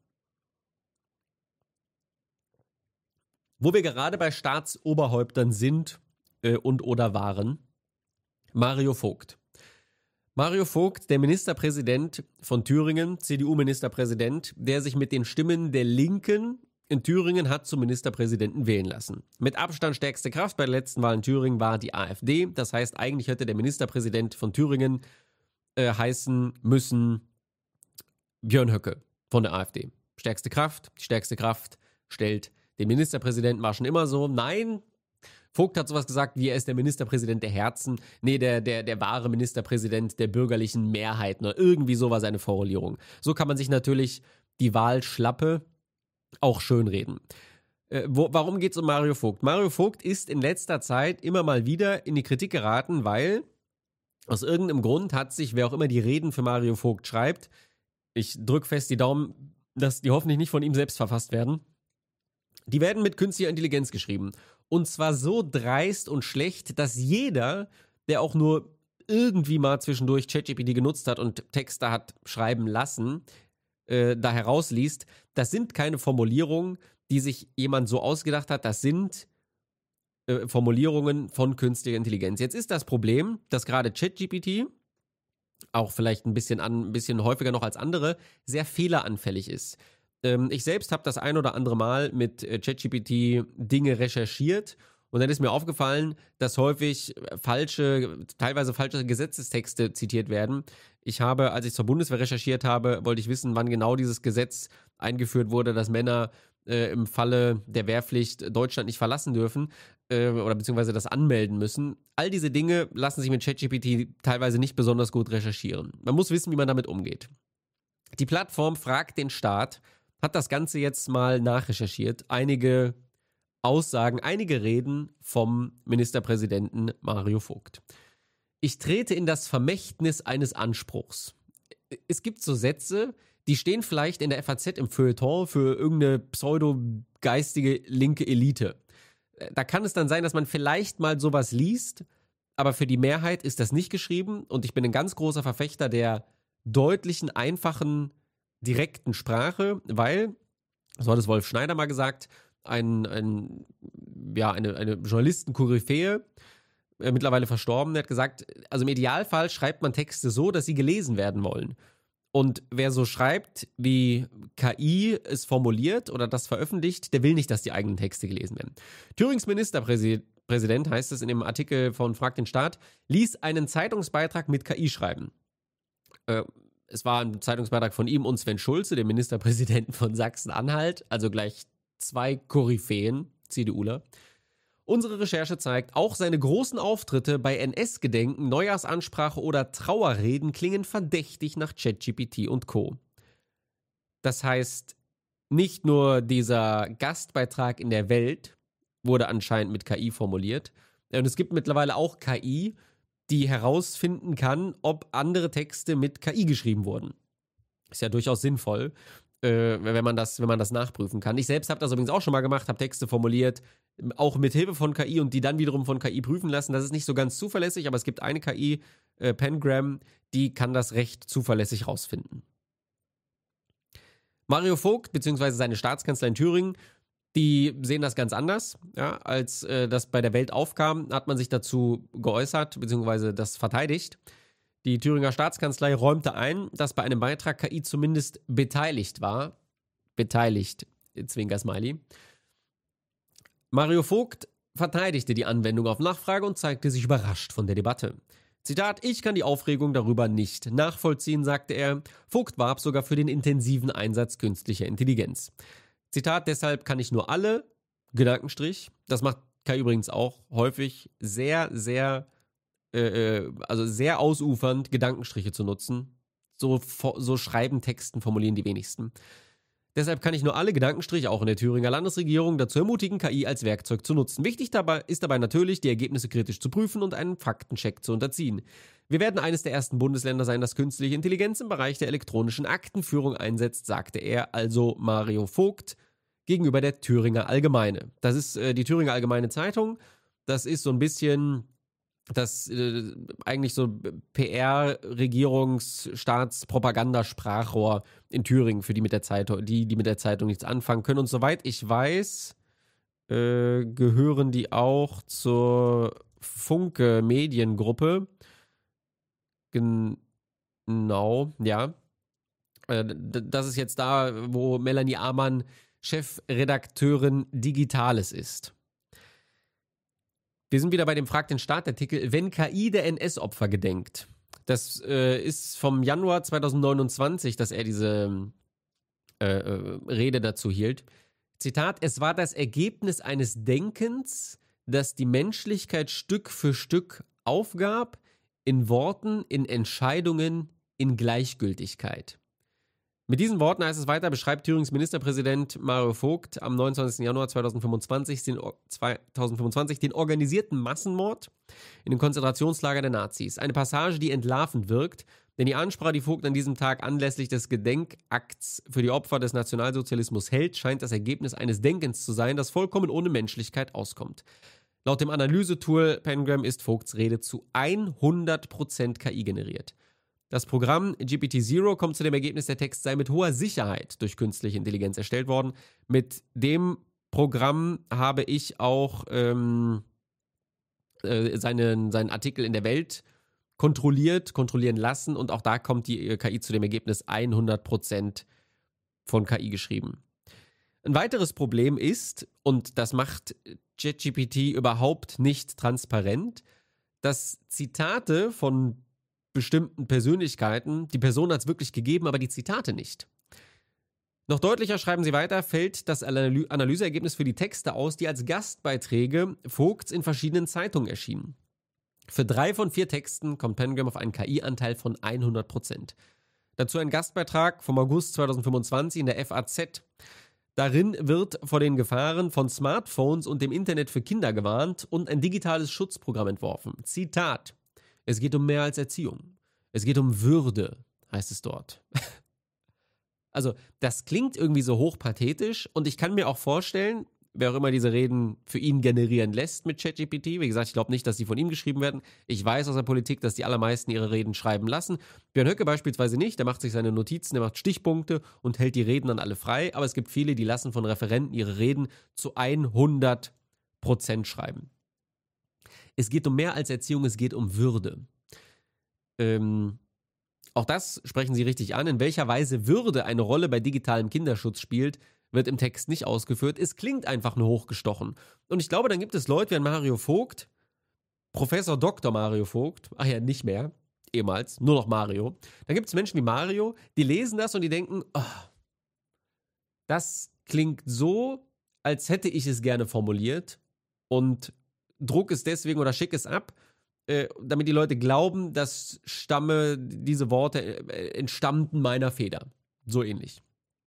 Wo wir gerade bei Staatsoberhäuptern sind äh, und oder waren, Mario Vogt. Mario Vogt, der Ministerpräsident von Thüringen, C D U-Ministerpräsident, der sich mit den Stimmen der Linken in Thüringen hat zum Ministerpräsidenten wählen lassen. Mit Abstand stärkste Kraft bei der letzten Wahl in Thüringen war die AfD. Das heißt, eigentlich hätte der Ministerpräsident von Thüringen äh, heißen müssen Björn Höcke von der AfD. Stärkste Kraft, die stärkste Kraft stellt den Ministerpräsidenten, war schon immer so. Nein, Vogt hat sowas gesagt wie, er ist der Ministerpräsident der Herzen. Nee, der, der, der wahre Ministerpräsident der bürgerlichen Mehrheiten. Oder irgendwie so war seine Formulierung. So kann man sich natürlich die Wahlschlappe auch schönreden. Äh, wo, warum geht es um Mario Vogt? Mario Vogt ist in letzter Zeit immer mal wieder in die Kritik geraten, weil aus irgendeinem Grund hat sich, wer auch immer die Reden für Mario Vogt schreibt, ich drücke fest die Daumen, dass die hoffentlich nicht von ihm selbst verfasst werden, die werden mit künstlicher Intelligenz geschrieben. Und zwar so dreist und schlecht, dass jeder, der auch nur irgendwie mal zwischendurch ChatGPT genutzt hat und Texte hat schreiben lassen, äh, da herausliest, das sind keine Formulierungen, die sich jemand so ausgedacht hat, das sind äh, Formulierungen von künstlicher Intelligenz. Jetzt ist das Problem, dass gerade ChatGPT, auch vielleicht ein bisschen, an, ein bisschen häufiger noch als andere, sehr fehleranfällig ist. Ich selbst habe das ein oder andere Mal mit ChatGPT Dinge recherchiert Und dann ist mir aufgefallen, dass häufig falsche, teilweise falsche Gesetzestexte zitiert werden. Ich habe, als ich zur Bundeswehr recherchiert habe, wollte ich wissen, wann genau dieses Gesetz eingeführt wurde, dass Männer äh, im Falle der Wehrpflicht Deutschland nicht verlassen dürfen äh, oder beziehungsweise das anmelden müssen. All diese Dinge lassen sich mit ChatGPT teilweise nicht besonders gut recherchieren. Man muss wissen, wie man damit umgeht. Die Plattform Frag den Staat hat das Ganze jetzt mal nachrecherchiert. Einige Aussagen, einige Reden vom Ministerpräsidenten Mario Vogt. Ich trete in das Vermächtnis eines Anspruchs. Es gibt so Sätze, die stehen vielleicht in der F A Z im Feuilleton für irgendeine pseudo-geistige linke Elite. Da kann es dann sein, dass man vielleicht mal sowas liest, aber für die Mehrheit ist das nicht geschrieben und ich bin ein ganz großer Verfechter der deutlichen, einfachen, direkten Sprache, weil, so hat es Wolf Schneider mal gesagt, ein, ein, ja, eine, eine Journalisten-Koryphäe, äh, mittlerweile verstorben, der hat gesagt, also im Idealfall schreibt man Texte so, dass sie gelesen werden wollen. Und wer so schreibt, wie K I es formuliert oder das veröffentlicht, der will nicht, dass die eigenen Texte gelesen werden. Thürings Ministerpräsident, heißt es in dem Artikel von Frag den Staat, ließ einen Zeitungsbeitrag mit K I schreiben. Äh, es war ein Zeitungsbeitrag von ihm und Sven Schulze, dem Ministerpräsidenten von Sachsen-Anhalt, also gleich zwei Koryphäen, CDUler. Unsere Recherche zeigt, auch seine großen Auftritte bei N S-Gedenken, Neujahrsansprache oder Trauerreden klingen verdächtig nach ChatGPT und Co. Das heißt, nicht nur dieser Gastbeitrag in der Welt wurde anscheinend mit K I formuliert, und es gibt mittlerweile auch K I, die herausfinden kann, ob andere Texte mit K I geschrieben wurden. Ist ja durchaus sinnvoll, äh, wenn man das, wenn man das nachprüfen kann. Ich selbst habe das übrigens auch schon mal gemacht, habe Texte formuliert, auch mit Hilfe von K I und die dann wiederum von K I prüfen lassen. Das ist nicht so ganz zuverlässig, aber es gibt eine K I, äh, Pengram, die kann das recht zuverlässig rausfinden. Mario Vogt bzw. seine Staatskanzlei in Thüringen, die sehen das ganz anders. Ja, als äh, das bei der Welt aufkam, hat man sich dazu geäußert bzw. das verteidigt. Die Thüringer Staatskanzlei räumte ein, dass bei einem Beitrag K I zumindest beteiligt war. Beteiligt, Zwinker-Smiley. Mario Vogt verteidigte die Anwendung auf Nachfrage und zeigte sich überrascht von der Debatte. Zitat, ich kann die Aufregung darüber nicht nachvollziehen, sagte er. Vogt warb sogar für den intensiven Einsatz künstlicher Intelligenz. Zitat, deshalb kann ich nur alle, Gedankenstrich, das macht K I übrigens auch häufig, sehr, sehr, äh, also sehr ausufernd Gedankenstriche zu nutzen. So, so schreiben, Texten, formulieren die wenigsten. Deshalb kann ich nur alle Gedankenstriche, auch in der Thüringer Landesregierung, dazu ermutigen, K I als Werkzeug zu nutzen. Wichtig dabei ist dabei natürlich, die Ergebnisse kritisch zu prüfen und einen Faktencheck zu unterziehen. Wir werden eines der ersten Bundesländer sein, das künstliche Intelligenz im Bereich der elektronischen Aktenführung einsetzt, sagte er, also Mario Vogt, gegenüber der Thüringer Allgemeine. Das ist äh, die Thüringer Allgemeine Zeitung. Das ist so ein bisschen das äh, eigentlich so P R, Regierungs-, Staats-, Propagandasprachrohr in Thüringen für die mit der Zeitung, die, die mit der Zeitung nichts anfangen können. Und soweit ich weiß, äh, gehören die auch zur Funke Mediengruppe. Genau, ja. Äh, das ist jetzt da, wo Melanie Amann Chefredakteurin Digitales ist. Wir sind wieder bei dem Frag den Staat-Artikel, wenn K I der N S-Opfer gedenkt. Das äh, ist vom Januar zweitausendneunundzwanzig, dass er diese äh, äh, Rede dazu hielt. Zitat, es war das Ergebnis eines Denkens, das die Menschlichkeit Stück für Stück aufgab, in Worten, in Entscheidungen, in Gleichgültigkeit. Mit diesen Worten heißt es weiter, beschreibt Thürings Ministerpräsident Mario Vogt am neunundzwanzigsten Januar zweitausendfünfundzwanzig den, zweitausendfünfundzwanzig den organisierten Massenmord in den Konzentrationslagern der Nazis. Eine Passage, die entlarvend wirkt, denn die Ansprache, die Vogt an diesem Tag anlässlich des Gedenkakts für die Opfer des Nationalsozialismus hält, scheint das Ergebnis eines Denkens zu sein, das vollkommen ohne Menschlichkeit auskommt. Laut dem Analysetool Pengram ist Vogts Rede zu hundert Prozent K I generiert. Das Programm G P T Zero kommt zu dem Ergebnis, der Text sei mit hoher Sicherheit durch künstliche Intelligenz erstellt worden. Mit dem Programm habe ich auch ähm, äh, seinen, seinen Artikel in der Welt kontrolliert, kontrollieren lassen und auch da kommt die K I zu dem Ergebnis hundert Prozent von K I geschrieben. Ein weiteres Problem ist, und das macht ChatGPT überhaupt nicht transparent, dass Zitate von bestimmten Persönlichkeiten, die Person hat es wirklich gegeben, aber die Zitate nicht. Noch deutlicher, schreiben sie weiter, fällt das Analy- Analyseergebnis für die Texte aus, die als Gastbeiträge Vogts in verschiedenen Zeitungen erschienen. Für drei von vier Texten kommt Pengram auf einen K I-Anteil von hundert Prozent. Dazu ein Gastbeitrag vom August zweitausendfünfundzwanzig in der F A Z. Darin wird vor den Gefahren von Smartphones und dem Internet für Kinder gewarnt und ein digitales Schutzprogramm entworfen. Zitat: Es geht um mehr als Erziehung. Es geht um Würde, heißt es dort. Also, das klingt irgendwie so hochpathetisch und ich kann mir auch vorstellen, wer auch immer diese Reden für ihn generieren lässt mit ChatGPT, wie gesagt, ich glaube nicht, dass die von ihm geschrieben werden. Ich weiß aus der Politik, dass die allermeisten ihre Reden schreiben lassen. Björn Höcke beispielsweise nicht, der macht sich seine Notizen, der macht Stichpunkte und hält die Reden dann alle frei, aber es gibt viele, die lassen von Referenten ihre Reden zu hundert Prozent schreiben. Es geht um mehr als Erziehung, es geht um Würde. Ähm... Auch das sprechen Sie richtig an. In welcher Weise Würde eine Rolle bei digitalem Kinderschutz spielt, wird im Text nicht ausgeführt. Es klingt einfach nur hochgestochen. Und ich glaube, dann gibt es Leute wie ein Mario Vogt, Professor Doktor Mario Vogt, ach ja, nicht mehr, ehemals, nur noch Mario. Dann gibt es Menschen wie Mario, die lesen das und die denken, oh, das klingt so, als hätte ich es gerne formuliert und druck es deswegen oder schick es ab, Äh, damit die Leute glauben, dass stamme, diese Worte äh, entstammten meiner Feder. So ähnlich.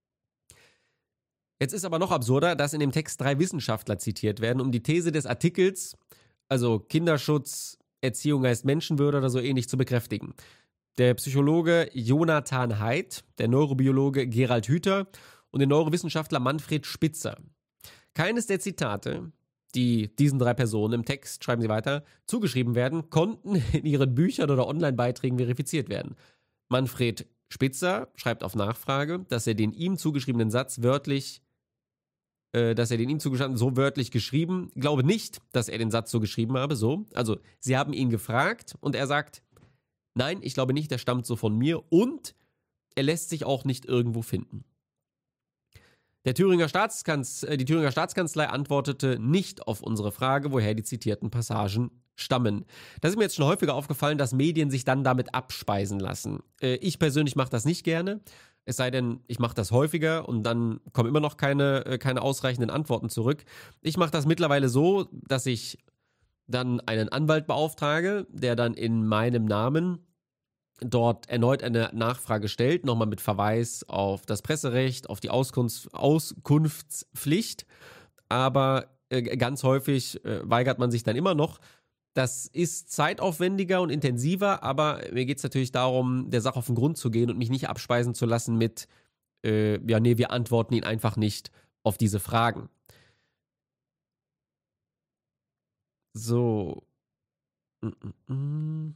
Jetzt ist aber noch absurder, dass in dem Text drei Wissenschaftler zitiert werden, um die These des Artikels, also Kinderschutz, Erziehung heißt Menschenwürde oder so ähnlich, zu bekräftigen. Der Psychologe Jonathan Haidt, der Neurobiologe Gerald Hüther und der Neurowissenschaftler Manfred Spitzer. Keines der Zitate, die diesen drei Personen im Text, schreiben sie weiter, zugeschrieben werden, konnten in ihren Büchern oder Online-Beiträgen verifiziert werden. Manfred Spitzer schreibt auf Nachfrage, dass er den ihm zugeschriebenen Satz wörtlich, äh, dass er den ihm zugeschrieben so wörtlich geschrieben, glaube nicht, dass er den Satz so geschrieben habe, so. Also, sie haben ihn gefragt und er sagt, nein, ich glaube nicht, der stammt so von mir und er lässt sich auch nicht irgendwo finden. Der Thüringer Staatskanz- die Thüringer Staatskanzlei antwortete nicht auf unsere Frage, woher die zitierten Passagen stammen. Das ist mir jetzt schon häufiger aufgefallen, dass Medien sich dann damit abspeisen lassen. Ich persönlich mache das nicht gerne, es sei denn, ich mache das häufiger und dann kommen immer noch keine, keine ausreichenden Antworten zurück. Ich mache das mittlerweile so, dass ich dann einen Anwalt beauftrage, der dann in meinem Namen dort erneut eine Nachfrage stellt, nochmal mit Verweis auf das Presserecht, auf die Auskunfts- Auskunftspflicht, aber äh, ganz häufig äh, weigert man sich dann immer noch. Das ist zeitaufwendiger und intensiver, aber mir geht es natürlich darum, der Sache auf den Grund zu gehen und mich nicht abspeisen zu lassen mit, äh, ja nee, wir antworten ihn einfach nicht auf diese Fragen. So. Mm-mm.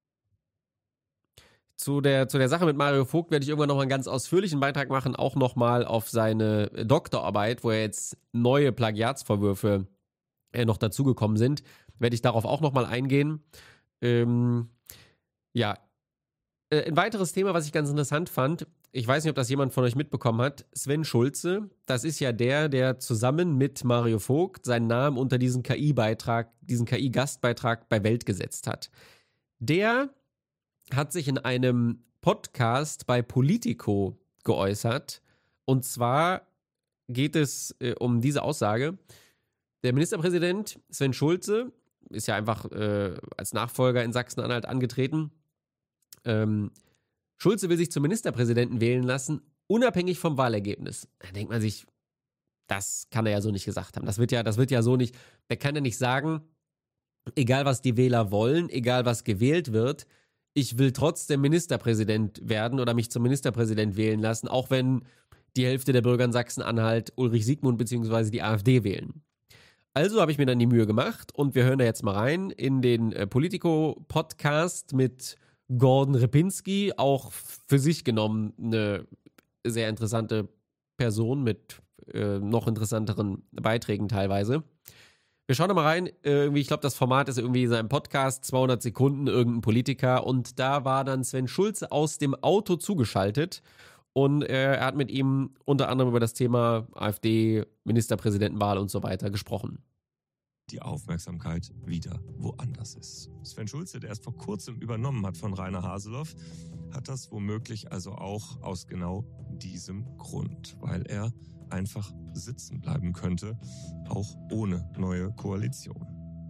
Zu der, zu der Sache mit Mario Vogt werde ich irgendwann nochmal einen ganz ausführlichen Beitrag machen, auch nochmal auf seine Doktorarbeit, wo er jetzt neue Plagiatsvorwürfe äh, noch dazugekommen sind. Werde ich darauf auch nochmal eingehen. Ähm, ja, äh, ein weiteres Thema, was ich ganz interessant fand, ich weiß nicht, ob das jemand von euch mitbekommen hat, Sven Schulze, das ist ja der, der zusammen mit Mario Vogt seinen Namen unter diesen K I-Beitrag, diesen K I-Gastbeitrag bei Welt gesetzt hat. Der hat sich in einem Podcast bei Politico geäußert. Und zwar geht es äh, um diese Aussage. Der Ministerpräsident Sven Schulze ist ja einfach äh, als Nachfolger in Sachsen-Anhalt angetreten. Ähm, Schulze will sich zum Ministerpräsidenten wählen lassen, unabhängig vom Wahlergebnis. Da denkt man sich, das kann er ja so nicht gesagt haben. Das wird ja, das wird ja so nicht, der kann ja nicht sagen, egal was die Wähler wollen, egal was gewählt wird, ich will trotzdem Ministerpräsident werden oder mich zum Ministerpräsident wählen lassen, auch wenn die Hälfte der Bürger in Sachsen-Anhalt Ulrich Siegmund bzw. die AfD wählen. Also habe ich mir dann die Mühe gemacht und wir hören da jetzt mal rein in den äh, Politico-Podcast mit Gordon Repinski, auch für sich genommen eine sehr interessante Person mit äh, noch interessanteren Beiträgen teilweise. Wir schauen da mal rein, irgendwie, ich glaube, das Format ist irgendwie in seinem Podcast, zweihundert Sekunden, irgendein Politiker und da war dann Sven Schulze aus dem Auto zugeschaltet Und äh, er hat mit ihm unter anderem über das Thema AfD, Ministerpräsidentenwahl und so weiter gesprochen. Die Aufmerksamkeit wieder woanders ist. Sven Schulze, der erst vor kurzem übernommen hat von Rainer Haseloff, hat das womöglich also auch aus genau diesem Grund, weil er einfach sitzen bleiben könnte, auch ohne neue Koalition.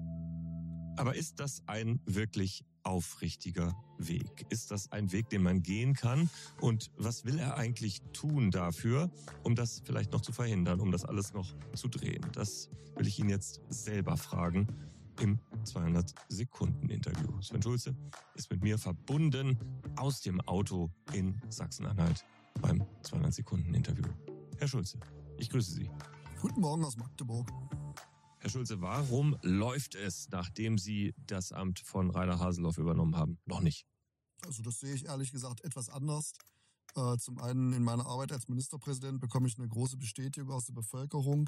Aber ist das ein wirklich aufrichtiger Weg? Ist das ein Weg, den man gehen kann? Und was will er eigentlich tun dafür, um das vielleicht noch zu verhindern, um das alles noch zu drehen? Das will ich ihn jetzt selber fragen im zweihundert-Sekunden-Interview. Sven Schulze ist mit mir verbunden aus dem Auto in Sachsen-Anhalt beim zweihundert-Sekunden-Interview. Herr Schulze, ich grüße Sie. Guten Morgen aus Magdeburg. Herr Schulze, warum läuft es, nachdem Sie das Amt von Rainer Haseloff übernommen haben, noch nicht? Also das sehe ich ehrlich gesagt etwas anders. Äh, zum einen in meiner Arbeit als Ministerpräsident bekomme ich eine große Bestätigung aus der Bevölkerung.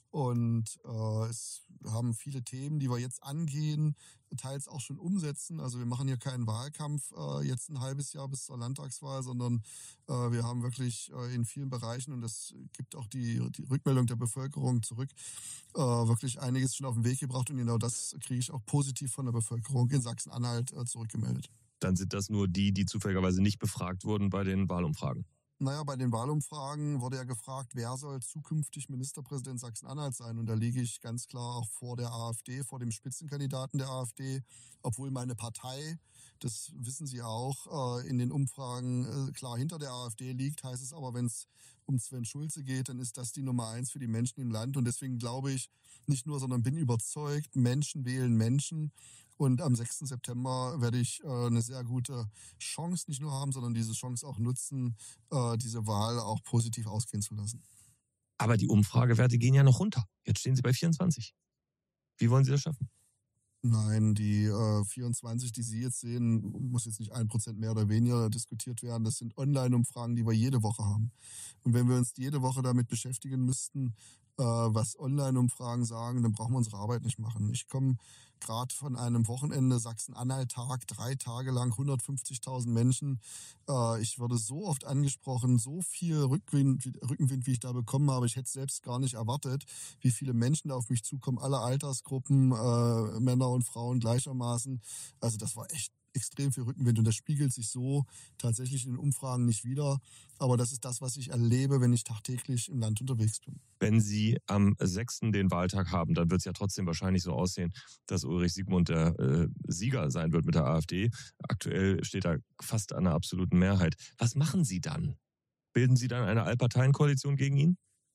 Und äh, es haben viele Themen, die wir jetzt angehen, teils auch schon umsetzen. Also wir machen hier keinen Wahlkampf äh, jetzt ein halbes Jahr bis zur Landtagswahl, sondern äh, wir haben wirklich äh, in vielen Bereichen, und das gibt auch die, die Rückmeldung der Bevölkerung zurück, äh, wirklich einiges schon auf den Weg gebracht. Und genau das kriege ich auch positiv von der Bevölkerung in Sachsen-Anhalt äh, zurückgemeldet. Dann sind das nur die, die zufälligerweise nicht befragt wurden bei den Wahlumfragen. Naja, bei den Wahlumfragen wurde ja gefragt, wer soll zukünftig Ministerpräsident Sachsen-Anhalt sein? Und da liege ich ganz klar auch vor der AfD, vor dem Spitzenkandidaten der AfD, obwohl meine Partei, das wissen Sie auch, in den Umfragen klar hinter der AfD liegt. Heißt es aber, wenn es um Sven Schulze geht, dann ist das die Nummer eins für die Menschen im Land. Und deswegen glaube ich nicht nur, sondern bin überzeugt, Menschen wählen Menschen. Und am sechsten September werde ich äh, eine sehr gute Chance nicht nur haben, sondern diese Chance auch nutzen, äh, diese Wahl auch positiv ausgehen zu lassen. Aber die Umfragewerte gehen ja noch runter. Jetzt stehen Sie bei vierundzwanzig. Wie wollen Sie das schaffen? Nein, die äh, vierundzwanzig, die Sie jetzt sehen, muss jetzt nicht ein Prozent mehr oder weniger diskutiert werden. Das sind Online-Umfragen, die wir jede Woche haben. Und wenn wir uns jede Woche damit beschäftigen müssten, äh, was Online-Umfragen sagen, dann brauchen wir unsere Arbeit nicht machen. Ich komme gerade von einem Wochenende Sachsen-Anhalt-Tag, drei Tage lang, hundertfünfzigtausend Menschen. Äh, ich wurde so oft angesprochen, so viel Rückwind, Rückenwind, wie ich da bekommen habe. Ich hätte es selbst gar nicht erwartet, wie viele Menschen da auf mich zukommen, alle Altersgruppen, äh, Männer und Frauen gleichermaßen. Also das war echt extrem viel Rückenwind und das spiegelt sich so tatsächlich in den Umfragen nicht wider. Aber das ist das, was ich erlebe, wenn ich tagtäglich im Land unterwegs bin. Wenn Sie am sechsten den Wahltag haben, dann wird es ja trotzdem wahrscheinlich so aussehen, dass Ulrich Siegmund der äh, Sieger sein wird mit der AfD. Aktuell steht er fast an einer absoluten Mehrheit. Was machen Sie dann? Bilden Sie dann eine Allparteienkoalition gegen ihn?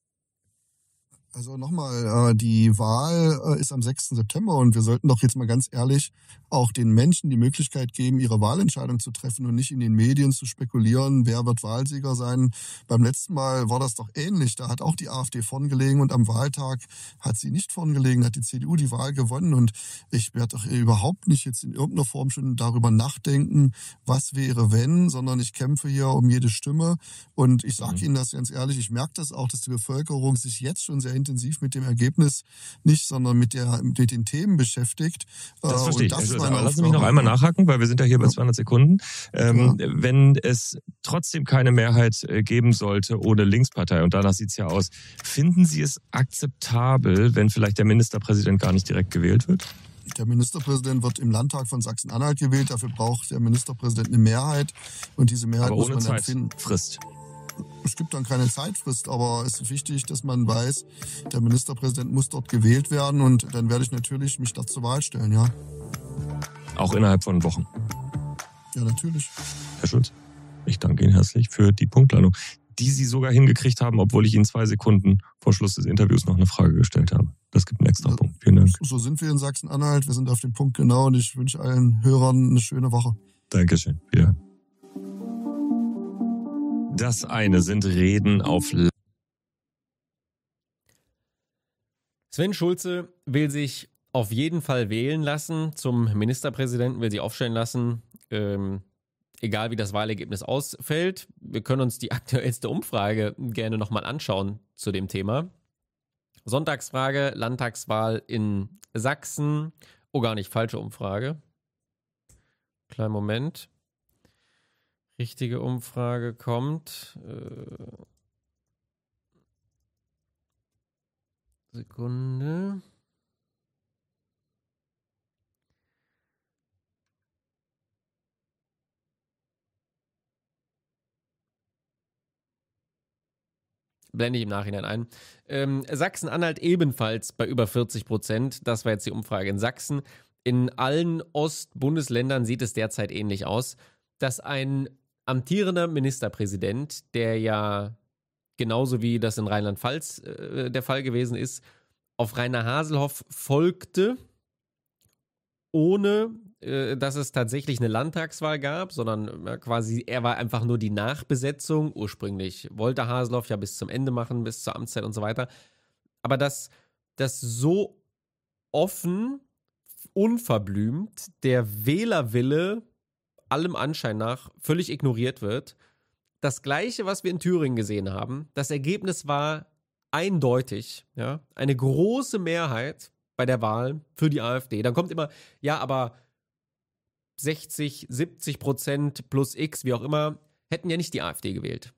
Also nochmal, äh, die Wahl äh, ist am sechsten September und wir sollten doch jetzt mal ganz ehrlich auch den Menschen die Möglichkeit geben, ihre Wahlentscheidung zu treffen und nicht in den Medien zu spekulieren, wer wird Wahlsieger sein. Beim letzten Mal war das doch ähnlich. Da hat auch die AfD vorn gelegen und am Wahltag hat sie nicht vorn gelegen, hat die C D U die Wahl gewonnen. Und ich werde doch überhaupt nicht jetzt in irgendeiner Form schon darüber nachdenken, was wäre wenn, sondern ich kämpfe hier um jede Stimme. Und ich sage mhm. Ihnen das ganz ehrlich, ich merke das auch, dass die Bevölkerung sich jetzt schon sehr intensiv mit dem Ergebnis nicht, sondern mit, der, mit den Themen beschäftigt. Das äh, verstehe ich. Das also, lassen Sie mich noch einmal nachhaken, weil wir sind ja hier bei zweihundert Sekunden. Ähm, ja. Wenn es trotzdem keine Mehrheit geben sollte ohne Linkspartei, und danach sieht es ja aus, finden Sie es akzeptabel, wenn vielleicht der Ministerpräsident gar nicht direkt gewählt wird? Der Ministerpräsident wird im Landtag von Sachsen-Anhalt gewählt. Dafür braucht der Ministerpräsident eine Mehrheit. Und diese Mehrheit aber muss ohne man dann Zeit. finden. Frist. Es gibt dann keine Zeitfrist, aber es ist wichtig, dass man weiß, der Ministerpräsident muss dort gewählt werden und dann werde ich natürlich mich dort zur Wahl stellen, ja. Auch innerhalb von Wochen? Ja, natürlich. Herr Schulz, ich danke Ihnen herzlich für die Punktlandung, die Sie sogar hingekriegt haben, obwohl ich Ihnen zwei Sekunden vor Schluss des Interviews noch eine Frage gestellt habe. Das gibt einen extra ja, Punkt. Vielen Dank. So sind wir in Sachsen-Anhalt, wir sind auf dem Punkt genau und ich wünsche allen Hörern eine schöne Woche. Dankeschön. Ja. Das eine sind Reden auf... Sven Schulze will sich auf jeden Fall wählen lassen, zum Ministerpräsidenten will sich aufstellen lassen, ähm, egal wie das Wahlergebnis ausfällt. Wir können uns die aktuellste Umfrage gerne nochmal anschauen zu dem Thema. Sonntagsfrage, Landtagswahl in Sachsen. Oh, gar nicht, falsche Umfrage. Kleinen Moment. Richtige Umfrage kommt. Äh, Sekunde. Blende ich im Nachhinein ein. Ähm, Sachsen-Anhalt ebenfalls bei über vierzig Prozent. Das war jetzt die Umfrage in Sachsen. In allen Ostbundesländern sieht es derzeit ähnlich aus, dass ein amtierender Ministerpräsident, der ja genauso wie das in Rheinland-Pfalz äh, der Fall gewesen ist, auf Rainer Haselhoff folgte, ohne äh, dass es tatsächlich eine Landtagswahl gab, sondern äh, quasi er war einfach nur die Nachbesetzung. Ursprünglich wollte Haselhoff ja bis zum Ende machen, bis zur Amtszeit und so weiter. Aber dass das so offen, unverblümt der Wählerwille allem Anschein nach völlig ignoriert wird. Das Gleiche, was wir in Thüringen gesehen haben, das Ergebnis war eindeutig, ja, eine große Mehrheit bei der Wahl für die AfD. Dann kommt immer, ja, aber sechzig, siebzig Prozent plus X, wie auch immer, hätten ja nicht die AfD gewählt.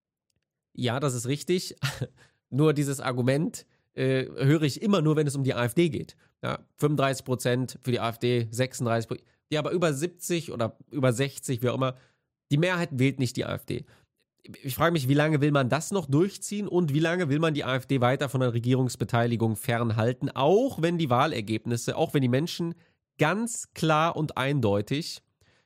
Ja, das ist richtig. Nur dieses Argument äh, höre ich immer nur, wenn es um die AfD geht. Ja, fünfunddreißig Prozent für die AfD, sechsunddreißig Prozent. Ja, aber über siebzig oder über sechzig, wie auch immer, die Mehrheit wählt nicht die AfD. Ich frage mich, wie lange will man das noch durchziehen und wie lange will man die AfD weiter von der Regierungsbeteiligung fernhalten, auch wenn die Wahlergebnisse, auch wenn die Menschen ganz klar und eindeutig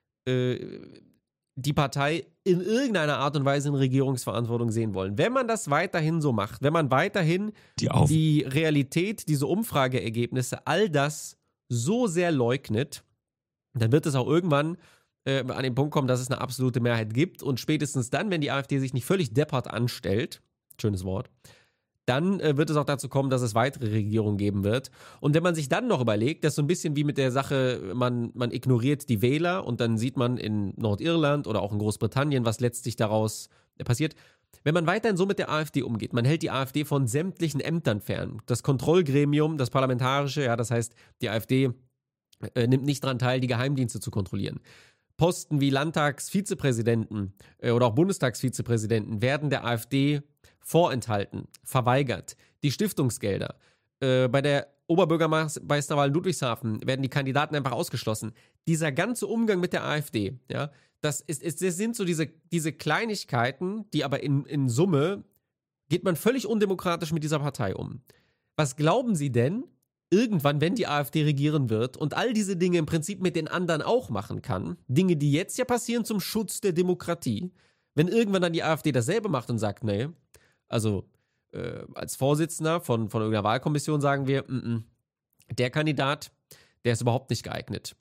äh, die Partei in irgendeiner Art und Weise in Regierungsverantwortung sehen wollen. Wenn man das weiterhin so macht, wenn man weiterhin Die Auf- die Realität, diese Umfrageergebnisse, all das so sehr leugnet, dann wird es auch irgendwann äh, an den Punkt kommen, dass es eine absolute Mehrheit gibt und spätestens dann, wenn die AfD sich nicht völlig deppert anstellt, schönes Wort, dann äh, wird es auch dazu kommen, dass es weitere Regierungen geben wird. Und wenn man sich dann noch überlegt, dass so ein bisschen wie mit der Sache, man, man ignoriert die Wähler und dann sieht man in Nordirland oder auch in Großbritannien, was letztlich daraus äh, passiert. Wenn man weiterhin so mit der AfD umgeht, man hält die AfD von sämtlichen Ämtern fern. Das Kontrollgremium, das Parlamentarische, ja, das heißt, die AfD äh, nimmt nicht daran teil, die Geheimdienste zu kontrollieren. Posten wie Landtagsvizepräsidenten äh, oder auch Bundestagsvizepräsidenten werden der AfD vorenthalten, verweigert. Die Stiftungsgelder. Äh, bei der Oberbürgermeisterwahl in Ludwigshafen werden die Kandidaten einfach ausgeschlossen. Dieser ganze Umgang mit der AfD, ja, das, ist, ist, das sind so diese, diese Kleinigkeiten, die aber in, in Summe geht man völlig undemokratisch mit dieser Partei um. Was glauben Sie denn, irgendwann, wenn die AfD regieren wird und all diese Dinge im Prinzip mit den anderen auch machen kann, Dinge, die jetzt ja passieren zum Schutz der Demokratie, wenn irgendwann dann die AfD dasselbe macht und sagt, nee, also äh, als Vorsitzender von, von irgendeiner Wahlkommission sagen wir, m -m, der Kandidat, der ist überhaupt nicht geeignet.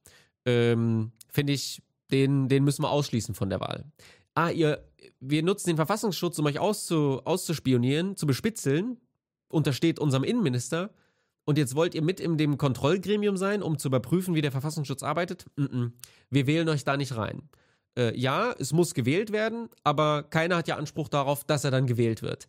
Ähm, finde ich, den, den müssen wir ausschließen von der Wahl. Ah, ihr, wir nutzen den Verfassungsschutz, um euch auszu, auszuspionieren, zu bespitzeln, untersteht unserem Innenminister. Und jetzt wollt ihr mit in dem Kontrollgremium sein, um zu überprüfen, wie der Verfassungsschutz arbeitet? Mm-mm. Wir wählen euch da nicht rein. Äh, ja, es muss gewählt werden, aber keiner hat ja Anspruch darauf, dass er dann gewählt wird.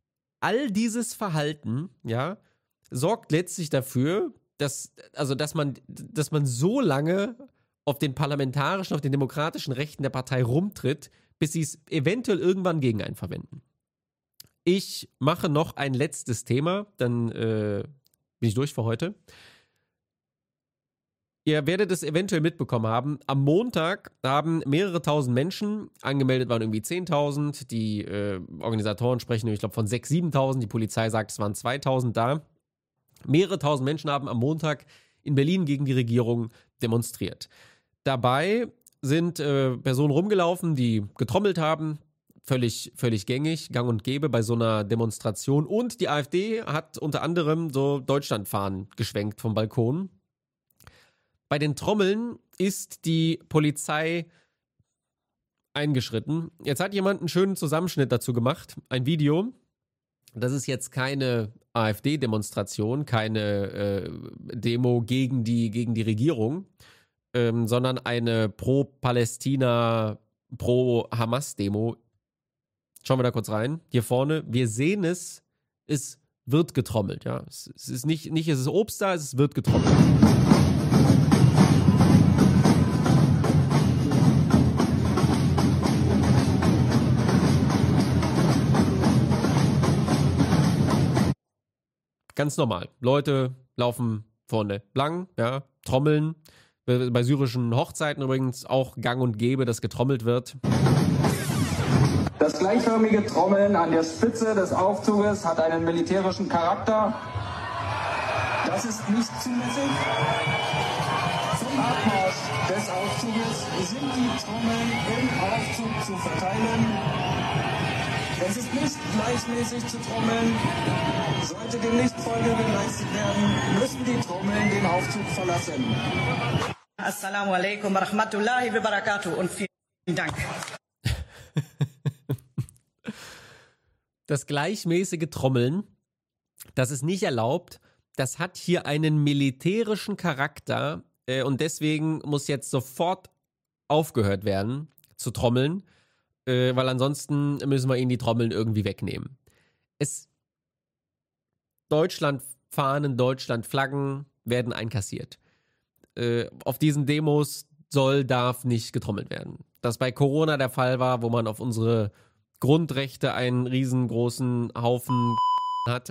All dieses Verhalten, ja, sorgt letztlich dafür, dass, also, dass man, dass man so lange auf den parlamentarischen, auf den demokratischen Rechten der Partei rumtritt, bis sie es eventuell irgendwann gegen einen verwenden. Ich mache noch ein letztes Thema, dann äh, bin ich durch für heute. Ihr werdet es eventuell mitbekommen haben. Am Montag haben mehrere tausend Menschen, angemeldet waren irgendwie zehntausend. Die äh, Organisatoren sprechen, ich glaube, von sechstausend, siebentausend. Die Polizei sagt, es waren zweitausend da. Mehrere tausend Menschen haben am Montag in Berlin gegen die Regierung demonstriert. Dabei sind äh, Personen rumgelaufen, die getrommelt haben. Völlig, völlig gängig, gang und gäbe bei so einer Demonstration. Und die AfD hat unter anderem so Deutschlandfahnen geschwenkt vom Balkon. Bei den Trommeln ist die Polizei eingeschritten. Jetzt hat jemand einen schönen Zusammenschnitt dazu gemacht, ein Video. Das ist jetzt keine AfD-Demonstration, keine äh, Demo gegen die, gegen die Regierung, ähm, sondern eine Pro-Palästina, Pro-Hamas-Demo. Schauen wir da kurz rein. Hier vorne, wir sehen es, es wird getrommelt. Ja. Es, es ist nicht, nicht, es ist Obst da, es wird getrommelt. ganz normal. Leute laufen vorne lang, ja, trommeln. Bei syrischen Hochzeiten übrigens auch gang und gäbe, dass getrommelt wird. Das gleichförmige Trommeln an der Spitze des Aufzuges hat einen militärischen Charakter. Das ist nicht zulässig. Zum Abmarsch des Aufzuges sind die Trommeln im Aufzug zu verteilen. Es ist nicht gleichmäßig zu trommeln. Sollte dem nicht Folge geleistet werden, müssen die Trommeln den Aufzug verlassen. Assalamu alaikum wa rahmatullahi wa barakatuh und vielen Dank. Das gleichmäßige Trommeln, das ist nicht erlaubt. Das hat hier einen militärischen Charakter äh, und deswegen muss jetzt sofort aufgehört werden zu trommeln, äh, weil ansonsten müssen wir ihnen die Trommeln irgendwie wegnehmen. Es Deutschland-Fahnen, Deutschland-Flaggen werden einkassiert. Äh, auf diesen Demos soll, darf nicht getrommelt werden. Das bei Corona der Fall war, wo man auf unsere Grundrechte einen riesengroßen Haufen hat.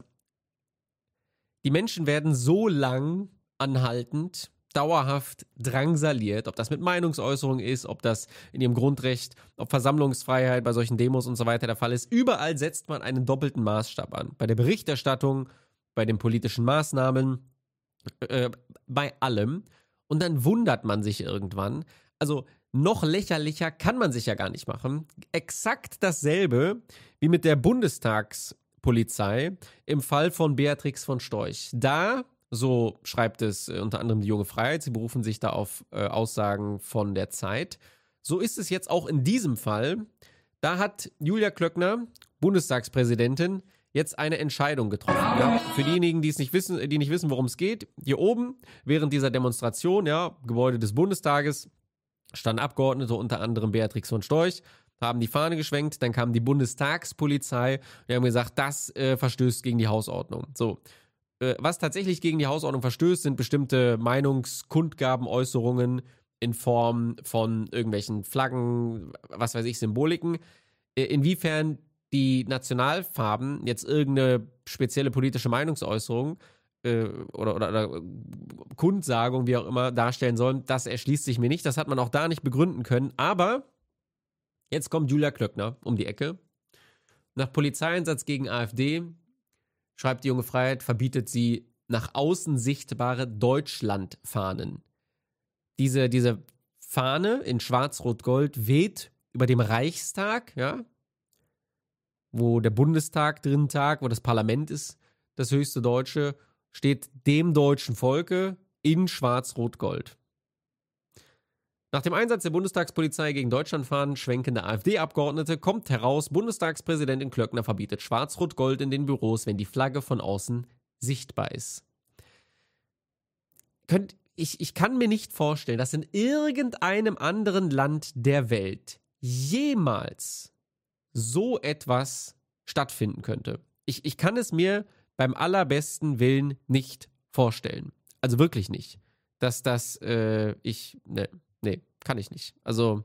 Die Menschen werden so lang anhaltend, dauerhaft drangsaliert, ob das mit Meinungsäußerung ist, ob das in ihrem Grundrecht, ob Versammlungsfreiheit bei solchen Demos und so weiter der Fall ist. Überall setzt man einen doppelten Maßstab an. Bei der Berichterstattung, bei den politischen Maßnahmen, äh, bei allem. Und dann wundert man sich irgendwann. Also noch lächerlicher kann man sich ja gar nicht machen. Exakt dasselbe wie mit der Bundestagspolizei im Fall von Beatrix von Storch. Da, so schreibt es äh, unter anderem die Junge Freiheit, sie berufen sich da auf äh, Aussagen von der Zeit. So ist es jetzt auch in diesem Fall. Da hat Julia Klöckner, Bundestagspräsidentin, jetzt eine Entscheidung getroffen. Ja, für diejenigen, die es nicht wissen, die nicht wissen, worum es geht, hier oben, während dieser Demonstration, ja, Gebäude des Bundestages, standen Abgeordnete, unter anderem Beatrix von Storch, haben die Fahne geschwenkt, dann kam die Bundestagspolizei und haben gesagt, das äh, verstößt gegen die Hausordnung. So, äh, was tatsächlich gegen die Hausordnung verstößt, sind bestimmte Meinungskundgaben, Äußerungen in Form von irgendwelchen Flaggen, was weiß ich, Symboliken. Äh, inwiefern die Nationalfarben jetzt irgendeine spezielle politische Meinungsäußerung äh, oder, oder, oder Kundsagung, wie auch immer, darstellen sollen, das erschließt sich mir nicht. Das hat man auch da nicht begründen können. Aber jetzt kommt Julia Klöckner um die Ecke. Nach Polizeieinsatz gegen AfD, schreibt die Junge Freiheit, verbietet sie nach außen sichtbare Deutschlandfahnen. Diese, diese Fahne in Schwarz-Rot-Gold weht über dem Reichstag, ja, wo der Bundestag drin tagt, wo das Parlament ist, das höchste Deutsche, steht dem deutschen Volke in Schwarz-Rot-Gold. Nach dem Einsatz der Bundestagspolizei gegen Deutschlandfahnen schwenkende AfD-Abgeordnete kommt heraus, Bundestagspräsidentin Klöckner verbietet Schwarz-Rot-Gold in den Büros, wenn die Flagge von außen sichtbar ist. Könnt, ich, ich kann mir nicht vorstellen, dass in irgendeinem anderen Land der Welt jemals so etwas stattfinden könnte. Ich, ich kann es mir beim allerbesten Willen nicht vorstellen. Also wirklich nicht. Dass das, äh, ich, ne, nee, kann ich nicht. Also,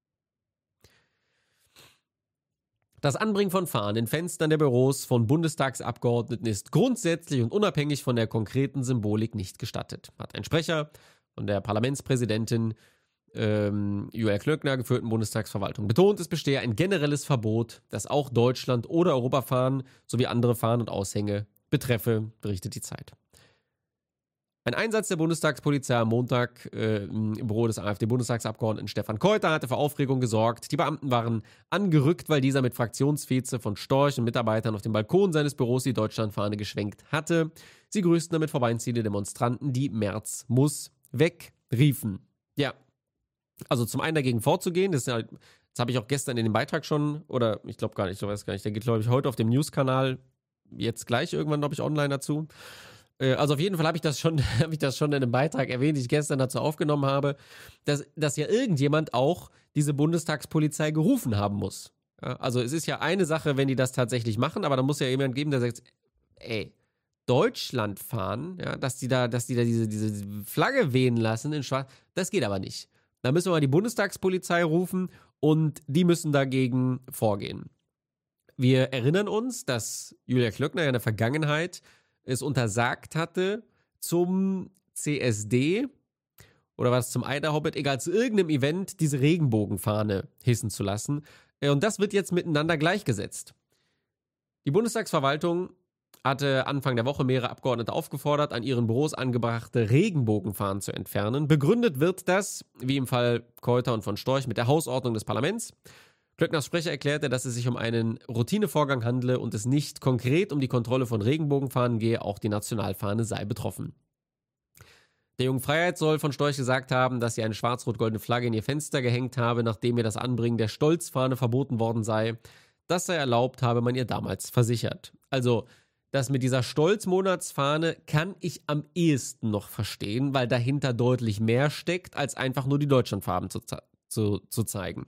das Anbringen von Fahnen in Fenstern der Büros von Bundestagsabgeordneten ist grundsätzlich und unabhängig von der konkreten Symbolik nicht gestattet, hat ein Sprecher von der Parlamentspräsidentin ähm, Julia Klöckner geführten Bundestagsverwaltung betont. Es bestehe ein generelles Verbot, das auch Deutschland- oder Europafahnen sowie andere Fahnen und Aushänge betreffe, berichtet die Zeit. Ein Einsatz der Bundestagspolizei am Montag äh, im Büro des AfD-Bundestagsabgeordneten Stefan Keuter hatte für Aufregung gesorgt. Die Beamten waren angerückt, weil dieser mit Fraktionsvize von Storch und Mitarbeitern auf dem Balkon seines Büros die Deutschlandfahne geschwenkt hatte. Sie grüßten damit vorbeiziehende Demonstranten, die Merz muss weg riefen. Ja, also zum einen dagegen vorzugehen, das, ist ja, das habe ich auch gestern in dem Beitrag schon, oder ich glaube gar nicht, ich weiß gar nicht, der geht glaube ich heute auf dem News-Kanal, jetzt gleich irgendwann, glaube ich, online dazu. Also auf jeden Fall habe ich das schon, habe ich das schon in einem Beitrag erwähnt, den ich gestern dazu aufgenommen habe, dass, dass ja irgendjemand auch diese Bundestagspolizei gerufen haben muss. Ja, also es ist ja eine Sache, wenn die das tatsächlich machen, aber da muss ja jemand geben, der sagt, ey, Deutschland fahren, ja, dass die da, dass die da diese, diese Flagge wehen lassen in Schwarz, das geht aber nicht. Da müssen wir mal die Bundestagspolizei rufen und die müssen dagegen vorgehen. Wir erinnern uns, dass Julia Klöckner ja in der Vergangenheit es untersagt hatte, zum C S D oder was zum Eiderhobbit, egal, zu irgendeinem Event diese Regenbogenfahne hissen zu lassen. Und das wird jetzt miteinander gleichgesetzt. Die Bundestagsverwaltung hatte Anfang der Woche mehrere Abgeordnete aufgefordert, an ihren Büros angebrachte Regenbogenfahnen zu entfernen. Begründet wird das, wie im Fall Keuter und von Storch, mit der Hausordnung des Parlaments. Klöckners Sprecher erklärte, dass es sich um einen Routinevorgang handle und es nicht konkret um die Kontrolle von Regenbogenfahnen gehe, auch die Nationalfahne sei betroffen. Der Jungen Freiheit soll von Storch gesagt haben, dass sie eine schwarz-rot-goldene Flagge in ihr Fenster gehängt habe, nachdem ihr das Anbringen der Stolzfahne verboten worden sei. Das sei erlaubt, habe man ihr damals versichert. Also, das mit dieser Stolzmonatsfahne kann ich am ehesten noch verstehen, weil dahinter deutlich mehr steckt, als einfach nur die Deutschlandfarben zu, zu, zu zeigen.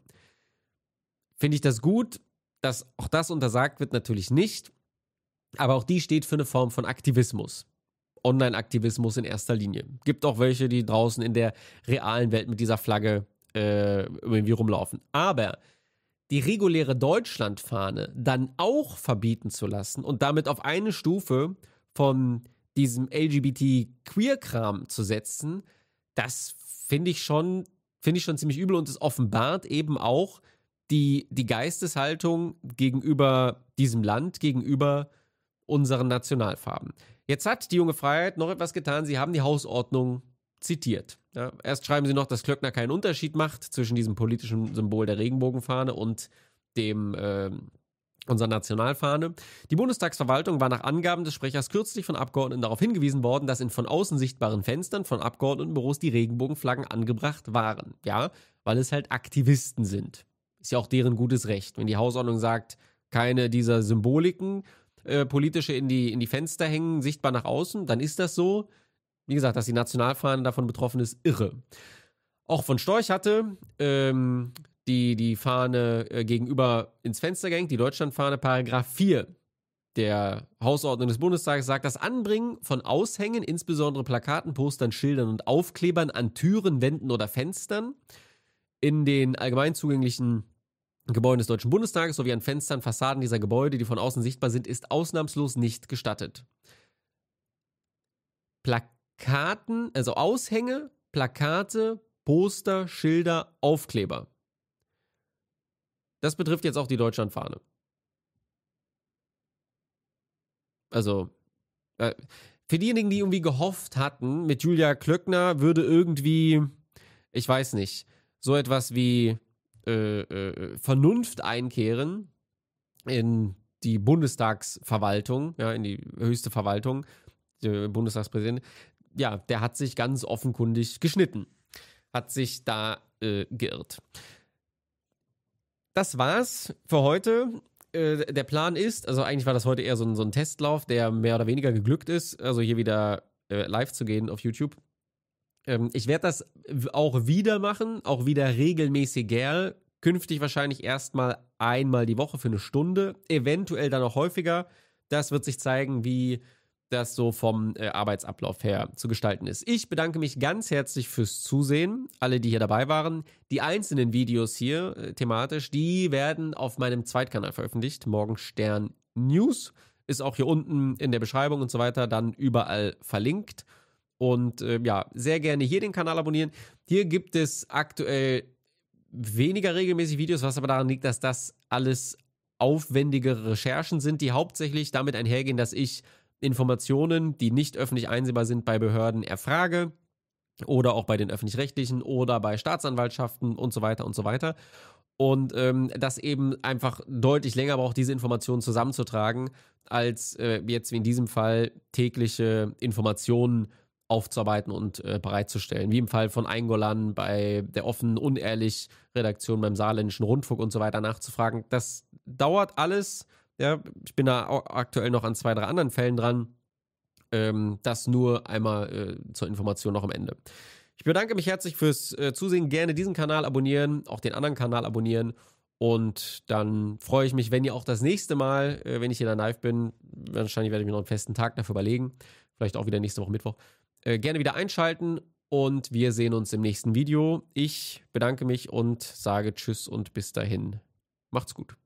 Finde ich das gut, dass auch das untersagt wird? Natürlich nicht. Aber auch die steht für eine Form von Aktivismus. Online-Aktivismus in erster Linie. Gibt auch welche, die draußen in der realen Welt mit dieser Flagge äh, irgendwie rumlaufen. Aber die reguläre Deutschlandfahne dann auch verbieten zu lassen und damit auf eine Stufe von diesem L G B T-Queer-Kram zu setzen, das finde ich schon, finde ich schon ziemlich übel und es offenbart eben auch die, die Geisteshaltung gegenüber diesem Land, gegenüber unseren Nationalfarben. Jetzt hat die Junge Freiheit noch etwas getan. Sie haben die Hausordnung zitiert. Ja, erst schreiben sie noch, dass Klöckner keinen Unterschied macht zwischen diesem politischen Symbol der Regenbogenfahne und dem äh, unserer Nationalfahne. Die Bundestagsverwaltung war nach Angaben des Sprechers kürzlich von Abgeordneten darauf hingewiesen worden, dass in von außen sichtbaren Fenstern von Abgeordnetenbüros die Regenbogenflaggen angebracht waren. Ja, weil es halt Aktivisten sind. Ist ja auch deren gutes Recht. Wenn die Hausordnung sagt, keine dieser Symboliken äh, politische in die, in die Fenster hängen, sichtbar nach außen, dann ist das so. Wie gesagt, dass die Nationalfahne davon betroffen ist, irre. Auch von Storch hatte ähm, die, die Fahne äh, gegenüber ins Fenster gehängt, die Deutschlandfahne, Paragraph vier der Hausordnung des Bundestages sagt, das Anbringen von Aushängen, insbesondere Plakaten, Postern, Schildern und Aufklebern an Türen, Wänden oder Fenstern in den allgemein zugänglichen Gebäuden des Deutschen Bundestages sowie an Fenstern, Fassaden dieser Gebäude, die von außen sichtbar sind, ist ausnahmslos nicht gestattet. Plakaten, also Aushänge, Plakate, Poster, Schilder, Aufkleber. Das betrifft jetzt auch die Deutschlandfahne. Also, äh, für diejenigen, die irgendwie gehofft hatten, mit Julia Klöckner würde irgendwie, ich weiß nicht, so etwas wie äh, äh, Vernunft einkehren in die Bundestagsverwaltung, ja, in die höchste Verwaltung, der Bundestagspräsident, ja, der hat sich ganz offenkundig geschnitten, hat sich da äh, geirrt. Das war's für heute. Äh, der Plan ist, also eigentlich war das heute eher so ein, so ein Testlauf, der mehr oder weniger geglückt ist, also hier wieder äh, live zu gehen auf YouTube. Ähm, ich werde das auch wieder machen, auch wieder regelmäßiger, künftig wahrscheinlich erstmal einmal die Woche für eine Stunde, eventuell dann auch häufiger. Das wird sich zeigen, wie das so vom äh, Arbeitsablauf her zu gestalten ist. Ich bedanke mich ganz herzlich fürs Zusehen, alle, die hier dabei waren. Die einzelnen Videos hier äh, thematisch, die werden auf meinem Zweitkanal veröffentlicht. Morgenstern News ist auch hier unten in der Beschreibung und so weiter dann überall verlinkt. Und äh, ja, sehr gerne hier den Kanal abonnieren. Hier gibt es aktuell weniger regelmäßig Videos, was aber daran liegt, dass das alles aufwendige Recherchen sind, die hauptsächlich damit einhergehen, dass ich Informationen, die nicht öffentlich einsehbar sind, bei Behörden erfrage oder auch bei den Öffentlich-Rechtlichen oder bei Staatsanwaltschaften und so weiter und so weiter. Und ähm, das eben einfach deutlich länger braucht, diese Informationen zusammenzutragen, als äh, jetzt wie in diesem Fall tägliche Informationen aufzuarbeiten und äh, bereitzustellen. Wie im Fall von Eingolan bei der offen unehrlich Redaktion beim Saarländischen Rundfunk und so weiter nachzufragen. Das dauert alles. Ja, ich bin da aktuell noch an zwei, drei anderen Fällen dran. Ähm, das nur einmal äh, zur Information noch am Ende. Ich bedanke mich herzlich fürs äh, Zusehen. Gerne diesen Kanal abonnieren, auch den anderen Kanal abonnieren. Und dann freue ich mich, wenn ihr auch das nächste Mal, äh, wenn ich hier dann live bin, wahrscheinlich werde ich mir noch einen festen Tag dafür überlegen. Vielleicht auch wieder nächste Woche Mittwoch. Äh, gerne wieder einschalten und wir sehen uns im nächsten Video. Ich bedanke mich und sage Tschüss und bis dahin. Macht's gut.